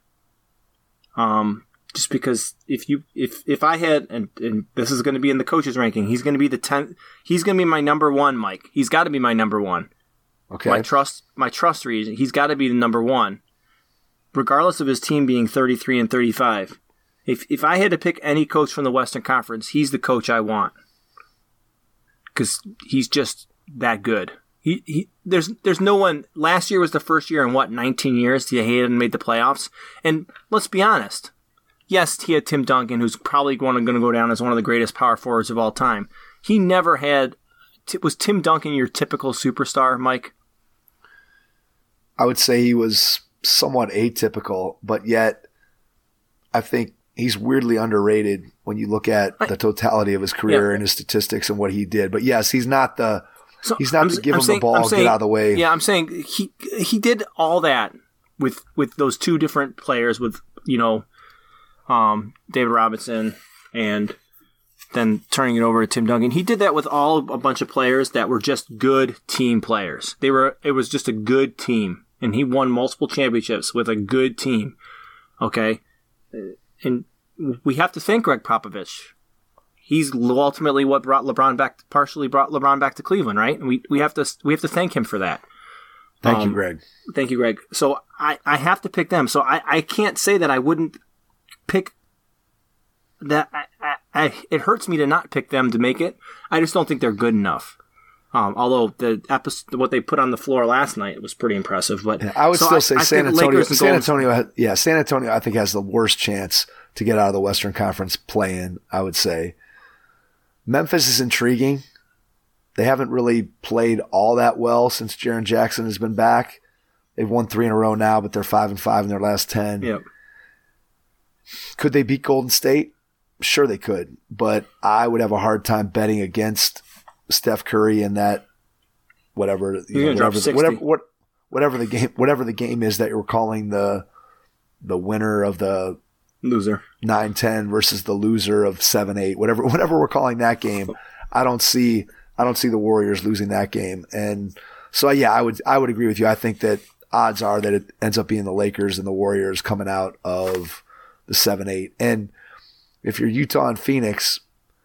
Um, just because if you if if I had and, and this is going to be in the coaches ranking, he's going to be the tenth. He's going to be my number one, Mike. He's got to be my number one. Okay. My trust, my trust reason. He's got to be the number one, regardless of his team being thirty-three and thirty-five. If if I had to pick any coach from the Western Conference, he's the coach I want because he's just that good. He, he there's there's no one. Last year was the first year in what nineteen years he hadn't made the playoffs. And let's be honest. Yes, he had Tim Duncan, who's probably going to go down as one of the greatest power forwards of all time. He never had. Was Tim Duncan your typical superstar, Mike? I would say he was somewhat atypical, but yet I think he's weirdly underrated when you look at the totality of his career Yeah. and his statistics and what he did. But yes, he's not the So he's not I'm- to give I'm him saying- the ball, I'm get saying- out of the way. Yeah, I'm saying he he did all that with with those two different players, with you know, um, David Robinson, and then turning it over to Tim Duncan. He did that with all a bunch of players that were just good team players. They were it was just a good team, and he won multiple championships with a good team. Okay, and we have to thank Greg Popovich. He's ultimately what brought LeBron back, partially brought LeBron back to Cleveland, right? And we, we have to we have to thank him for that. Thank Um, you, Greg. Thank you, Greg. So I, I have to pick them. So I, I can't say that I wouldn't pick that. I, I, I, it hurts me to not pick them to make it. I just don't think they're good enough. Um, although the episode, what they put on the floor last night was pretty impressive. But Yeah, I would so still say I San think Antonio. Lakers and San Golden- Antonio, ha- yeah, San Antonio. I think has the worst chance to get out of the Western Conference play-in. I would say Memphis is intriguing. They haven't really played all that well since Jaren Jackson has been back. They've won three in a row now, but they're five and five in their last ten. Yep. Could they beat Golden State? Sure, they could, but I would have a hard time betting against Steph Curry in that whatever you You're know, gonna drop whatever, sixty. whatever what whatever the game whatever the game is that you're calling the the winner of the Loser. nine ten versus the loser of seven eight, whatever whatever we're calling that game. I don't see I don't see the Warriors losing that game. And so yeah, I would I would agree with you. I think that odds are that it ends up being the Lakers and the Warriors coming out of the seven eight. And if you're Utah and Phoenix,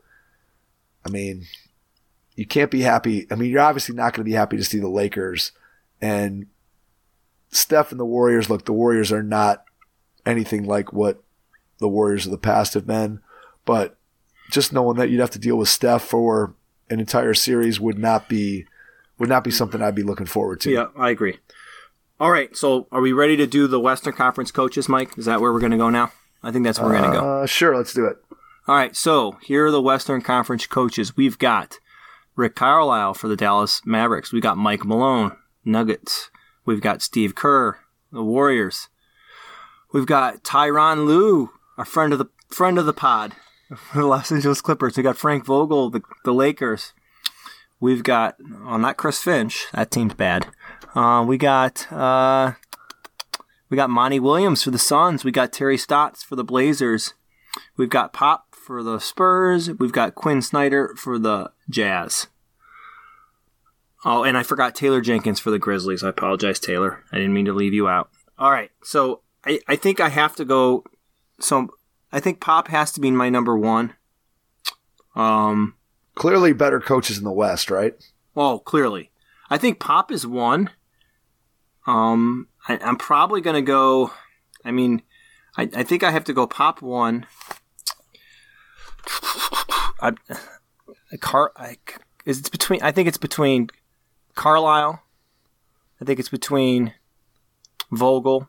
I mean, you can't be happy. I mean, you're obviously not going to be happy to see the Lakers. And Steph and the Warriors, look, the Warriors are not anything like what the Warriors of the past have been. But just knowing that you'd have to deal with Steph for an entire series would not be would not be something I'd be looking forward to. Yeah, I agree. All right, so are we ready to do the Western Conference coaches, Mike? Is that where we're going to go now? I think that's where we're going to go. Uh, sure, let's do it. All right, so here are the Western Conference coaches. We've got Rick Carlisle for the Dallas Mavericks. We've got Mike Malone, Nuggets. We've got Steve Kerr, the Warriors. We've got Tyronn Lue, our friend of the friend of the pod, for the Los Angeles Clippers. We've got Frank Vogel, the, the Lakers. We've got, well, not Chris Finch. That team's bad. Uh, we got uh, we got Monty Williams for the Suns. We got Terry Stotts for the Blazers. We've got Pop for the Spurs. We've got Quinn Snyder for the Jazz. Oh, and I forgot Taylor Jenkins for the Grizzlies. I apologize, Taylor. I didn't mean to leave you out. All right, so I, I think I have to go. So I think Pop has to be my number one. Um, Clearly better coaches in the West, right? Oh, clearly. I think Pop is one. Um, I, I'm probably going to go, I mean, I, I think I have to go Pop one. I, Car, I, it's between, I think it's between Carlisle. I think it's between Vogel.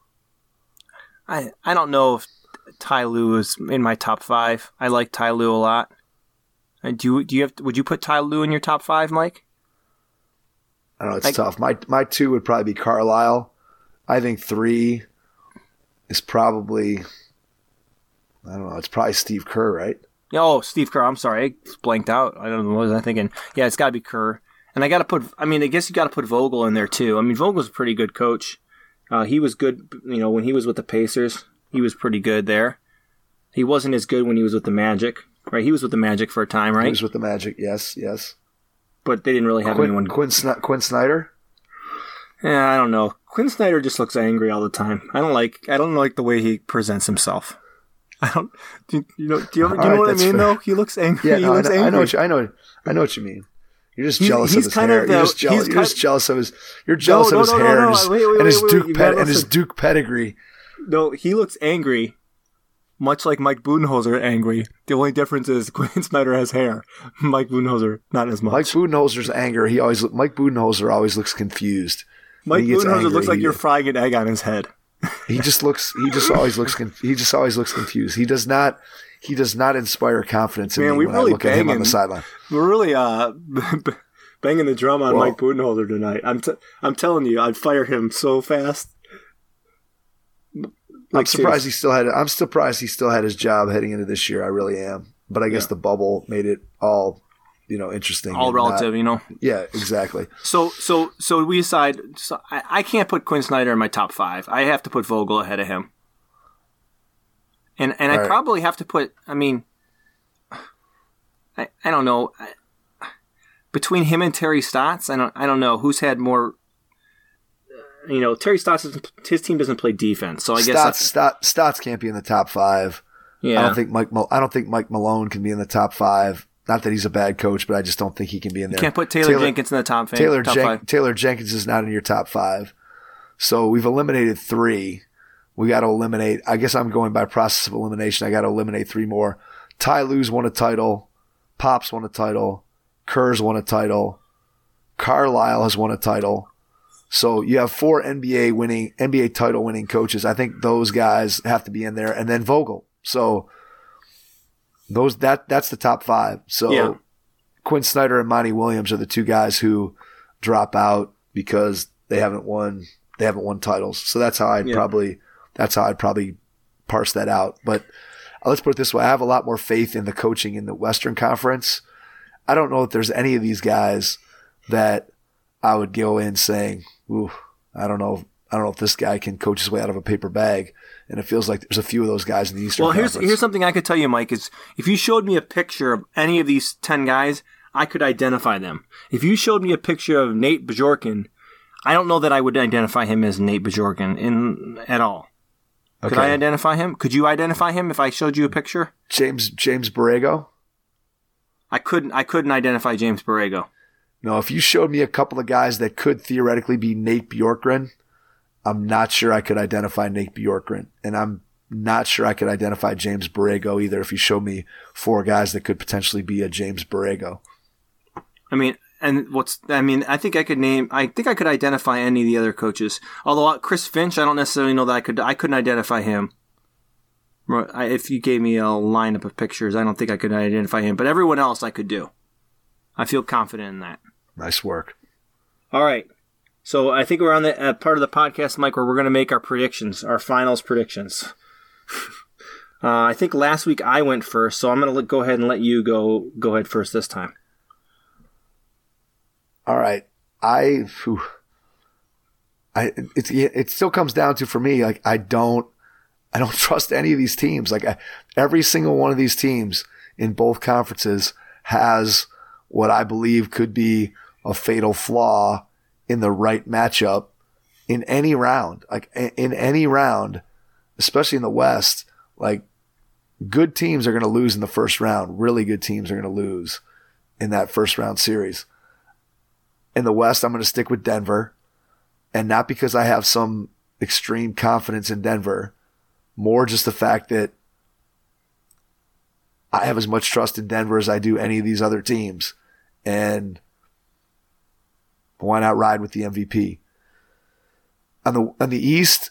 I I don't know if Ty Lue is in my top five. I like Ty Lue a lot. And do you, do you have? Would you put Ty Lue in your top five, Mike? I don't know. It's I, tough. My my two would probably be Carlisle. I think three is probably, I don't know. It's probably Steve Kerr, right? Oh, Steve Kerr. I'm sorry, I blanked out. I don't know what was I thinking. Yeah, it's got to be Kerr. And I got to put. I mean, I guess you got to put Vogel in there too. I mean, Vogel's a pretty good coach. Uh, he was good. You know, when he was with the Pacers, he was pretty good there. He wasn't as good when he was with the Magic. Right, he was with the Magic for a time, right? He was with the Magic, yes, yes. But they didn't really have Quinn, anyone. Quinn, Sn- Quinn Snyder? Yeah, I don't know. Quinn Snyder just looks angry all the time. I don't like. I don't like the way he presents himself. I don't. Do you know? Do you, do you know right, what I mean? fair. Though he looks angry. Yeah, he no, looks I, know, angry. I know. What you, I know. I know what you mean. You're just He's- jealous he's of his kind hair. of you're the- just jealous. he's You're just kind- jealous of his. You're jealous No, of his no, no, hair no, and no. his, Wait, wait, and his wait, wait. Duke You ped- gotta and his listen. Duke pedigree. No, he looks angry, much like Mike Budenholzer angry. The only difference is Quinn Snyder has hair. Mike Budenholzer not as much. Mike Budenholzer's anger. He always. Mike Budenholzer always looks confused. Mike When he gets Budenholzer angry, looks like he- you're frying an egg on his head. He just looks. He just always looks. Conf- he just always looks confused. He does not. He does not inspire confidence in Man, me we when really I look at him on banging. the sideline. We're really uh, banging the drum on Well- Mike Budenholzer tonight. I'm t- I'm telling you, I'd fire him so fast. I'm surprised he still had. I'm surprised he still had his job heading into this year. I really am. But I guess Yeah. the bubble made it all, you know, interesting. all and relative, not- you know. yeah, exactly. So so so we decide. So I, I can't put Quinn Snyder in my top five. I have to put Vogel ahead of him. And and I All right. probably have to put. I mean, I I don't know. I, between him and Terry Stotts, I don't I don't know who's had more. You know, Terry Stotts, doesn't- his team doesn't play defense, so I guess Stotts, Stott, Stotts can't be in the top five. yeah. I don't think Mike. Mal- I don't think Mike Malone can be in the top five. Not that he's a bad coach, but I just don't think he can be in there. Can't put Taylor, Jenkins in the top, fan, Taylor, top Jen- five. Taylor Jenkins is not in your top five. So we've eliminated three. We got to eliminate. I guess I'm going by process of elimination. I got to eliminate three more. Ty Lue's won a title. Pop's won a title. Kerr's won a title. Carlisle has won a title. So you have four N B A winning, N B A title winning coaches. I think those guys have to be in there, and then Vogel. So those that that's the top five. So Yeah. Quinn Snyder and Monty Williams are the two guys who drop out because they haven't won they haven't won titles. So that's how I'd Yeah. probably that's how I'd probably parse that out. But let's put it this way: I have a lot more faith in the coaching in the Western Conference. I don't know if there's any of these guys that I would go in saying, "Ooh, I don't know, I don't know if this guy can coach his way out of a paper bag." And it feels like there's a few of those guys in the Eastern Well, here's Conference. here's something I could tell you, Mike, is if you showed me a picture of any of these ten guys, I could identify them. If you showed me a picture of Nate Bjorken, I don't know that I would identify him as Nate Bjorken in at all. Could Okay. I identify him? Could you identify him if I showed you a picture? James James Borrego. I couldn't. I couldn't identify James Borrego. No, if you showed me a couple of guys that could theoretically be Nate Bjorkgren, I'm not sure I could identify Nate Bjorkgren. And I'm not sure I could identify James Borrego either if you showed me four guys that could potentially be a James Borrego. I mean, And what's, I mean, I think I could name, I think I could identify any of the other coaches. Although Chris Finch, I don't necessarily know that I could, I couldn't identify him. If you gave me a lineup of pictures, I don't think I could identify him. But everyone else I could do. I feel confident in that. Nice work. All right. So I think we're on the uh, part of the podcast, Mike, where we're going to make our predictions, our finals predictions. uh, I think last week I went first, so I'm going to go ahead and let you go, go ahead first this time. All right, I, whew, I, it, it still comes down to, for me, like I don't, I don't trust any of these teams. Like I, every single one of these teams in both conferences has what I believe could be a fatal flaw in the right matchup in any round. Like in any round, especially in the West, like good teams are going to lose in the first round. Really good teams are going to lose in that first round series. In the West, I'm going to stick with Denver, and not because I have some extreme confidence in Denver, more just the fact that I have as much trust in Denver as I do any of these other teams, and why not ride with the M V P? On the on the East,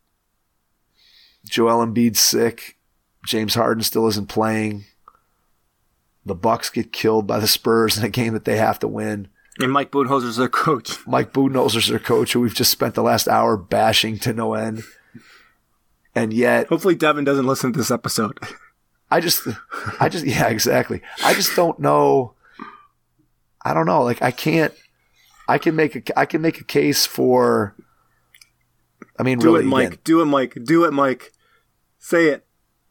Joel Embiid's sick, James Harden still isn't playing. The Bucks get killed by the Spurs in a game that they have to win. And Mike Budenholzer's their coach. Mike Budenholzer's their coach, who we've just spent the last hour bashing to no end. And yet... Hopefully Devin doesn't listen to this episode. I just... I just... Yeah, exactly. I just don't know... I don't know. Like, I can't... I can make a, I can make a case for... I mean, Do really... it, Mike. Again, Do it, Mike. Do it, Mike. Say it.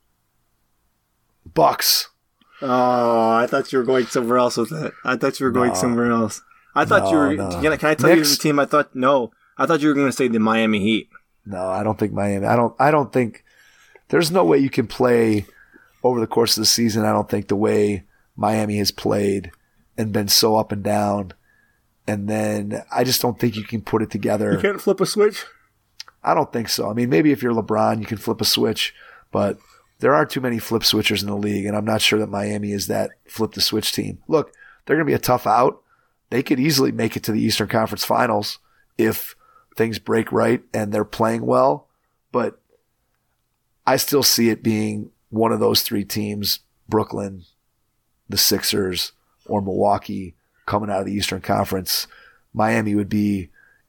Bucks. Oh, I thought you were going somewhere else with it. I thought you were going No. somewhere else. I thought No, you were. no. Can I, can I tell Knicks. you the team? I thought no. I thought you were going to say the Miami Heat. No, I don't think Miami. I don't. I don't think there's no way you can play over the course of the season. I don't think the way Miami has played and been so up and down, and then I just don't think you can put it together. You can't flip a switch. I don't think so. I mean, maybe if you're LeBron, you can flip a switch, but there aren't too many flip switchers in the league, and I'm not sure that Miami is that flip the switch team. Look, they're going to be a tough out. They could easily make it to the Eastern Conference Finals if things break right and they're playing well, but I still see it being one of those three teams, Brooklyn, the Sixers, or Milwaukee, coming out of the Eastern Conference. Miami would be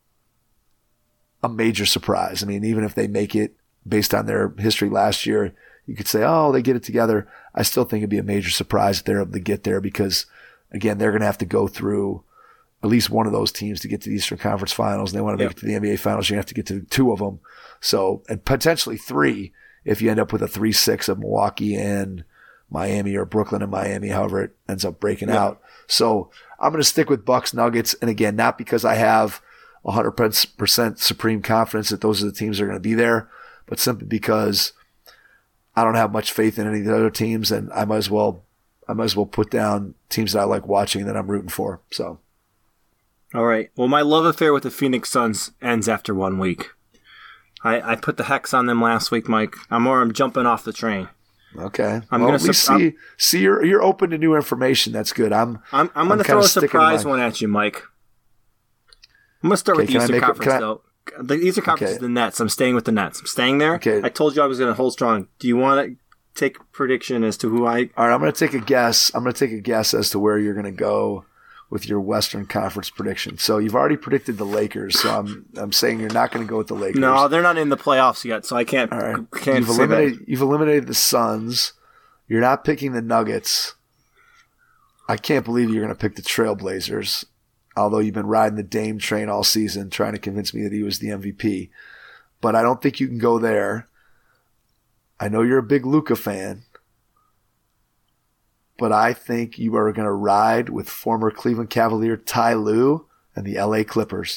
a major surprise. I mean, even if they make it based on their history last year, you could say, oh, they get it together. I still think it'd be a major surprise if they're able to get there because, again, they're going to have to go through at least one of those teams to get to the Eastern Conference Finals, and they want to make Yep. it to the N B A Finals. You have to get to two of them. So, and potentially three if you end up with a three six of Milwaukee and Miami or Brooklyn and Miami, however it ends up breaking Yep. out. So I'm going to stick with Bucks Nuggets. And again, not because I have one hundred percent supreme confidence that those are the teams that are going to be there, but simply because I don't have much faith in any of the other teams, and I might as well, I might as well put down teams that I like watching that I'm rooting for. So, All right. Well, my love affair with the Phoenix Suns ends after one week. I, I put the hex on them last week, Mike. I'm or I'm jumping off the train. okay. I'm well, gonna at least sup- see, see you're you're open to new information. That's good. I'm I'm I'm going to kinda throw a sticking to surprise my- one at you, Mike. I'm going to start Okay, with the can I Eastern make a- Conference, can I- though. The Eastern Conference Okay. is the Nets. I'm staying with the Nets. I'm staying there. Okay. I told you I was going to hold strong. Do you want to take a prediction as to who I... all right. I'm going to take a guess. I'm going to take a guess as to where you're going to go with your Western Conference prediction. So you've already predicted the Lakers. So I'm I'm saying you're not going to go with the Lakers. No, they're not in the playoffs yet, so I can't, All right. can't You've say eliminated that. you've eliminated the Suns. You're not picking the Nuggets. I can't believe you're going to pick the Trailblazers, although you've been riding the Dame train all season trying to convince me that he was the M V P. But I don't think you can go there. I know you're a big Luka fan, but I think you are going to ride with former Cleveland Cavalier Ty Lue and the L A Clippers.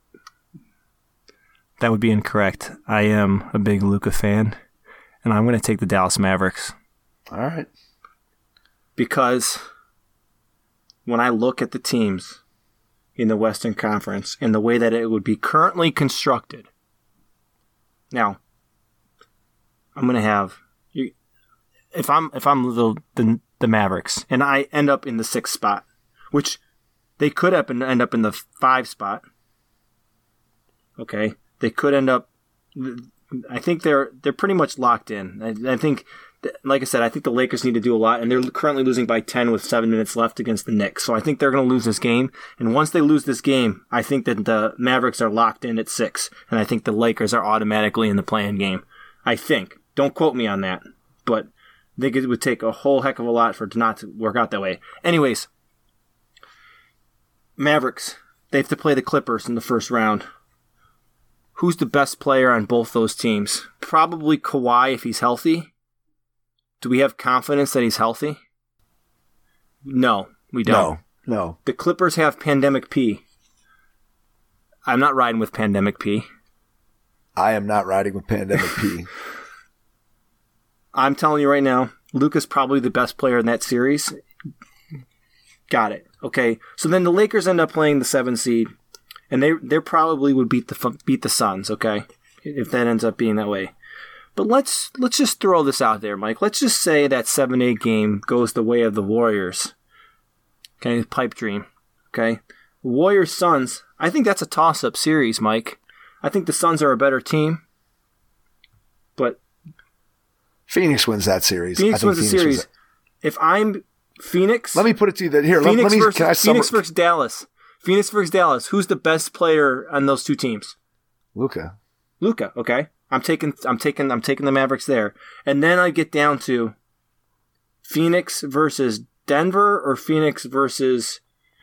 That would be incorrect. I am a big Luka fan, and I'm going to take the Dallas Mavericks. All right. Because when I look at the teams in the Western Conference and the way that it would be currently constructed, now I'm going to have you. If I'm if I'm the, the the Mavericks and I end up in the sixth spot, which They could up and end up in the five spot. Okay, they could end up. I think they're they're pretty much locked in. I, I think, like I said, I think the Lakers need to do a lot, and they're currently losing by ten with seven minutes left against the Knicks. So I think they're going to lose this game. And once they lose this game, I think that the Mavericks are locked in at six, and I think the Lakers are automatically in the play-in game. I think. Don't quote me on that, but I think it would take a whole heck of a lot for it to not to work out that way. Anyways, Mavericks, they have to play the Clippers in the first round. Who's the best player on both those teams? Probably Kawhi if he's healthy. Do we have confidence that he's healthy? No, we don't. No, no. The Clippers have Pandemic P. I'm not riding with Pandemic P. I am not riding with Pandemic P. I'm telling you right now, Luka's probably the best player in that series. Got it. Okay, so then the Lakers end up playing the seven seed. And they they probably would beat the beat the Suns, okay, if that ends up being that way. But let's let's just throw this out there, Mike. Let's just say that seven eight game goes the way of the Warriors. Okay, pipe dream. Okay, Warriors Suns. I think that's a toss up series, Mike. I think the Suns are a better team, but Phoenix wins that series. Phoenix I think wins the Phoenix series. wins If I'm Phoenix, let me put it to you that here. Phoenix let, let me. versus, Can I Phoenix summa- versus Dallas. Phoenix versus Dallas. Who's the best player on those two teams? Luka. Luka. Okay, I'm taking. I'm taking. I'm taking the Mavericks there, and then I get down to Phoenix versus Denver or Phoenix versus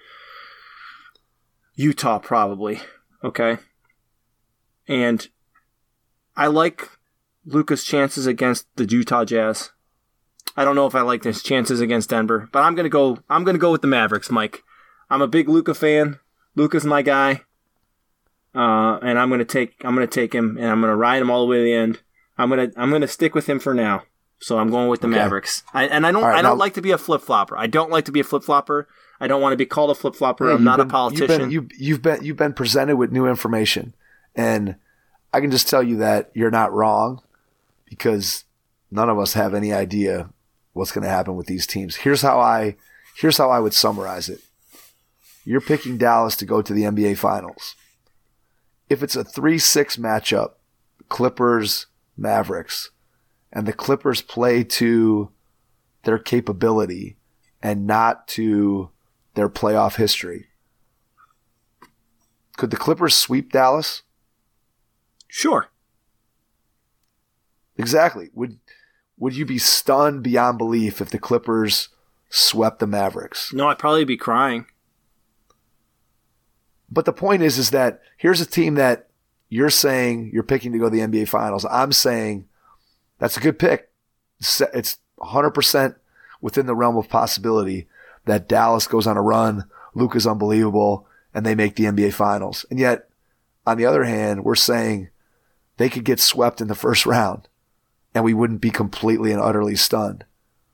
Utah, probably. Okay, and I like Luka's chances against the Utah Jazz. I don't know if I like his chances against Denver, but I'm gonna go. I'm gonna go with the Mavericks, Mike. I'm a big Luka fan. Luka's my guy, uh, and I'm gonna take I'm gonna take him, and I'm gonna ride him all the way to the end. I'm gonna I'm gonna stick with him for now. So I'm going with the okay. Mavericks. I, and I don't right, I don't now, like to be a flip flopper. I don't like to be a flip flopper. I don't want to be called a flip flopper. I'm not been, a politician. You've been, you, you've been you've been presented with new information, and I can just tell you that you're not wrong, because none of us have any idea what's going to happen with these teams. Here's how I here's how I would summarize it. You're picking Dallas to go to the N B A Finals. If it's a three six matchup, Clippers, Mavericks, and the Clippers play to their capability and not to their playoff history, could the Clippers sweep Dallas? Sure. Exactly. Would would you be stunned beyond belief if the Clippers swept the Mavericks? No, I'd probably be crying. But the point is, is that here's a team that you're saying you're picking to go to the N B A Finals. I'm saying that's a good pick. It's one hundred percent within the realm of possibility that Dallas goes on a run, Luka's unbelievable, and they make the N B A Finals. And yet, on the other hand, we're saying they could get swept in the first round, and we wouldn't be completely and utterly stunned.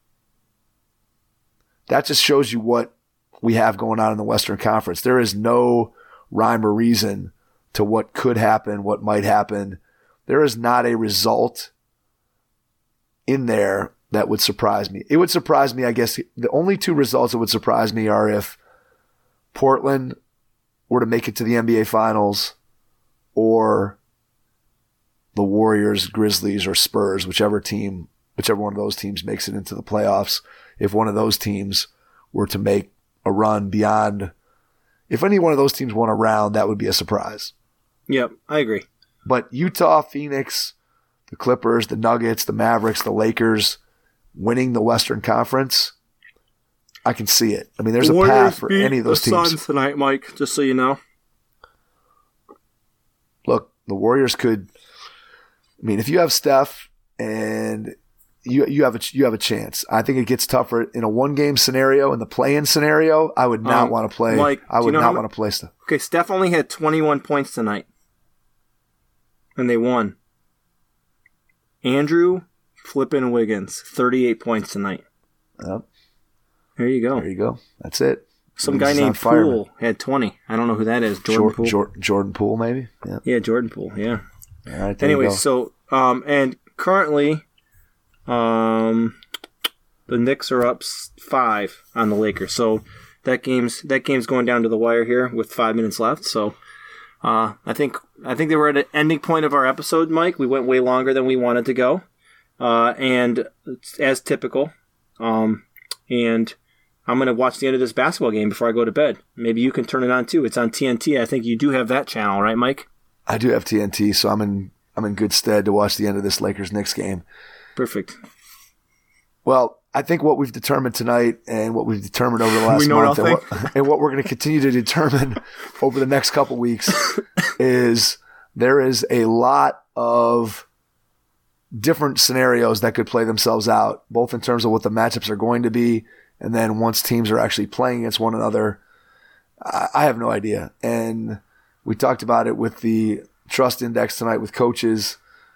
That just shows you what we have going on in the Western Conference. There is no rhyme or reason to what could happen, what might happen. There is not a result in there that would surprise me. It would surprise me, I guess, the only two results that would surprise me are if Portland were to make it to the N B A Finals, or the Warriors, Grizzlies, or Spurs, whichever team, whichever one of those teams makes it into the playoffs. If one of those teams were to make a run beyond, if any one of those teams won a round, that would be a surprise. Yep, I agree. But Utah, Phoenix, the Clippers, the Nuggets, the Mavericks, the Lakers winning the Western Conference, I can see it. I mean, there's the a path for any of those the teams. Suns tonight, Mike, just so you know. Look, the Warriors could, I mean, if you have Steph and you you have a you have a chance. I think it gets tougher in a one game scenario. In the play-in scenario, I would not um, want to play. Mike, I would you know not want to play Steph. Okay, Steph only had twenty-one points tonight, and they won. Andrew flippin' Wiggins, thirty-eight points tonight. Yep. There you go. There you go. That's it. Some Wiggins guy named Poole had twenty. I don't know who that is. Jordan Poole. Jor- Jordan Poole, maybe. Yeah. Yeah, Jordan Poole. Yeah. All right. Anyway, so um, and currently, um, the Knicks are up five on the Lakers. So that game's that game's going down to the wire here with five minutes left. So uh, I think I think they were at an ending point of our episode, Mike. We went way longer than we wanted to go, uh, and it's as typical. Um, and I'm going to watch the end of this basketball game before I go to bed. Maybe you can turn it on too. It's on T N T. I think you do have that channel, right, Mike? I do have T N T, so I'm in I'm in good stead to watch the end of this Lakers-Knicks game. Perfect. Well, I think what we've determined tonight and what we've determined over the last month and what, and what we're going to continue to determine over the next couple weeks is there is a lot of different scenarios that could play themselves out, both in terms of what the matchups are going to be, and then once teams are actually playing against one another. I, I have no idea. And we talked about it with the trust index tonight with coaches,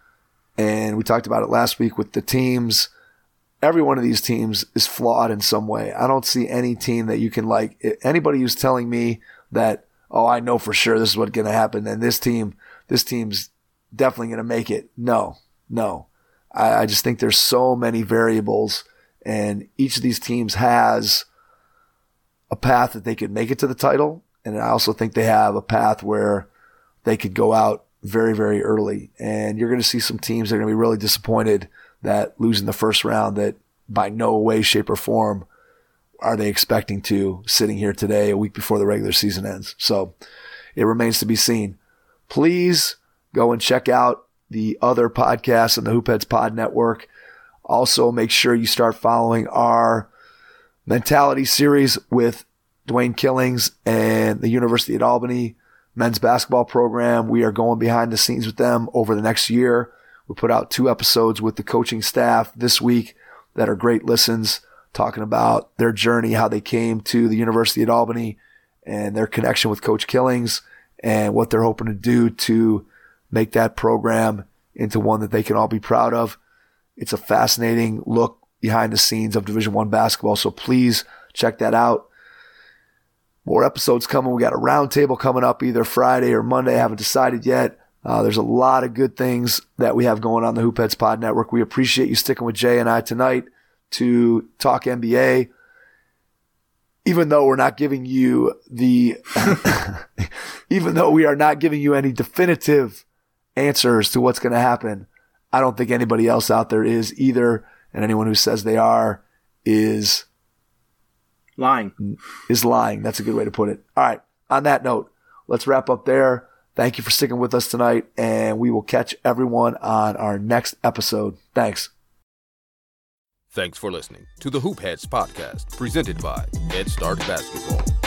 and we talked about it last week with the teams. Every one of these teams is flawed in some way. I don't see any team that you can like. Anybody who's telling me that, oh, I know for sure this is what's going to happen, and this team, this team's definitely going to make it. No, no. I, I just think there's so many variables, and each of these teams has a path that they could make it to the title, and I also think they have a path where they could go out very, very early. And you're going to see some teams that are going to be really disappointed that losing the first round, that by no way, shape, or form are they expecting to sitting here today, a week before the regular season ends. So it remains to be seen. Please go and check out the other podcasts on the Hoopheads Pod Network. Also, make sure you start following our Mentality series with Dwayne Killings and the University at Albany men's basketball program. We are going behind the scenes with them over the next year. We put out two episodes with the coaching staff this week that are great listens, talking about their journey, how they came to the University at Albany and their connection with Coach Killings and what they're hoping to do to make that program into one that they can all be proud of. It's a fascinating look behind the scenes of Division One basketball, so please check that out. More episodes coming. We got a roundtable coming up either Friday or Monday. I haven't decided yet. Uh, there's a lot of good things that we have going on the Hoopheads Pod Network. We appreciate you sticking with Jay and I tonight to talk N B A. Even though we're not giving you the, even though we are not giving you any definitive answers to what's going to happen, I don't think anybody else out there is either. And anyone who says they are is lying. Is lying. That's a good way to put it. All right. On that note, let's wrap up there. Thank you for sticking with us tonight, and we will catch everyone on our next episode. Thanks. Thanks for listening to the Hoopheads Podcast, presented by Head Start Basketball.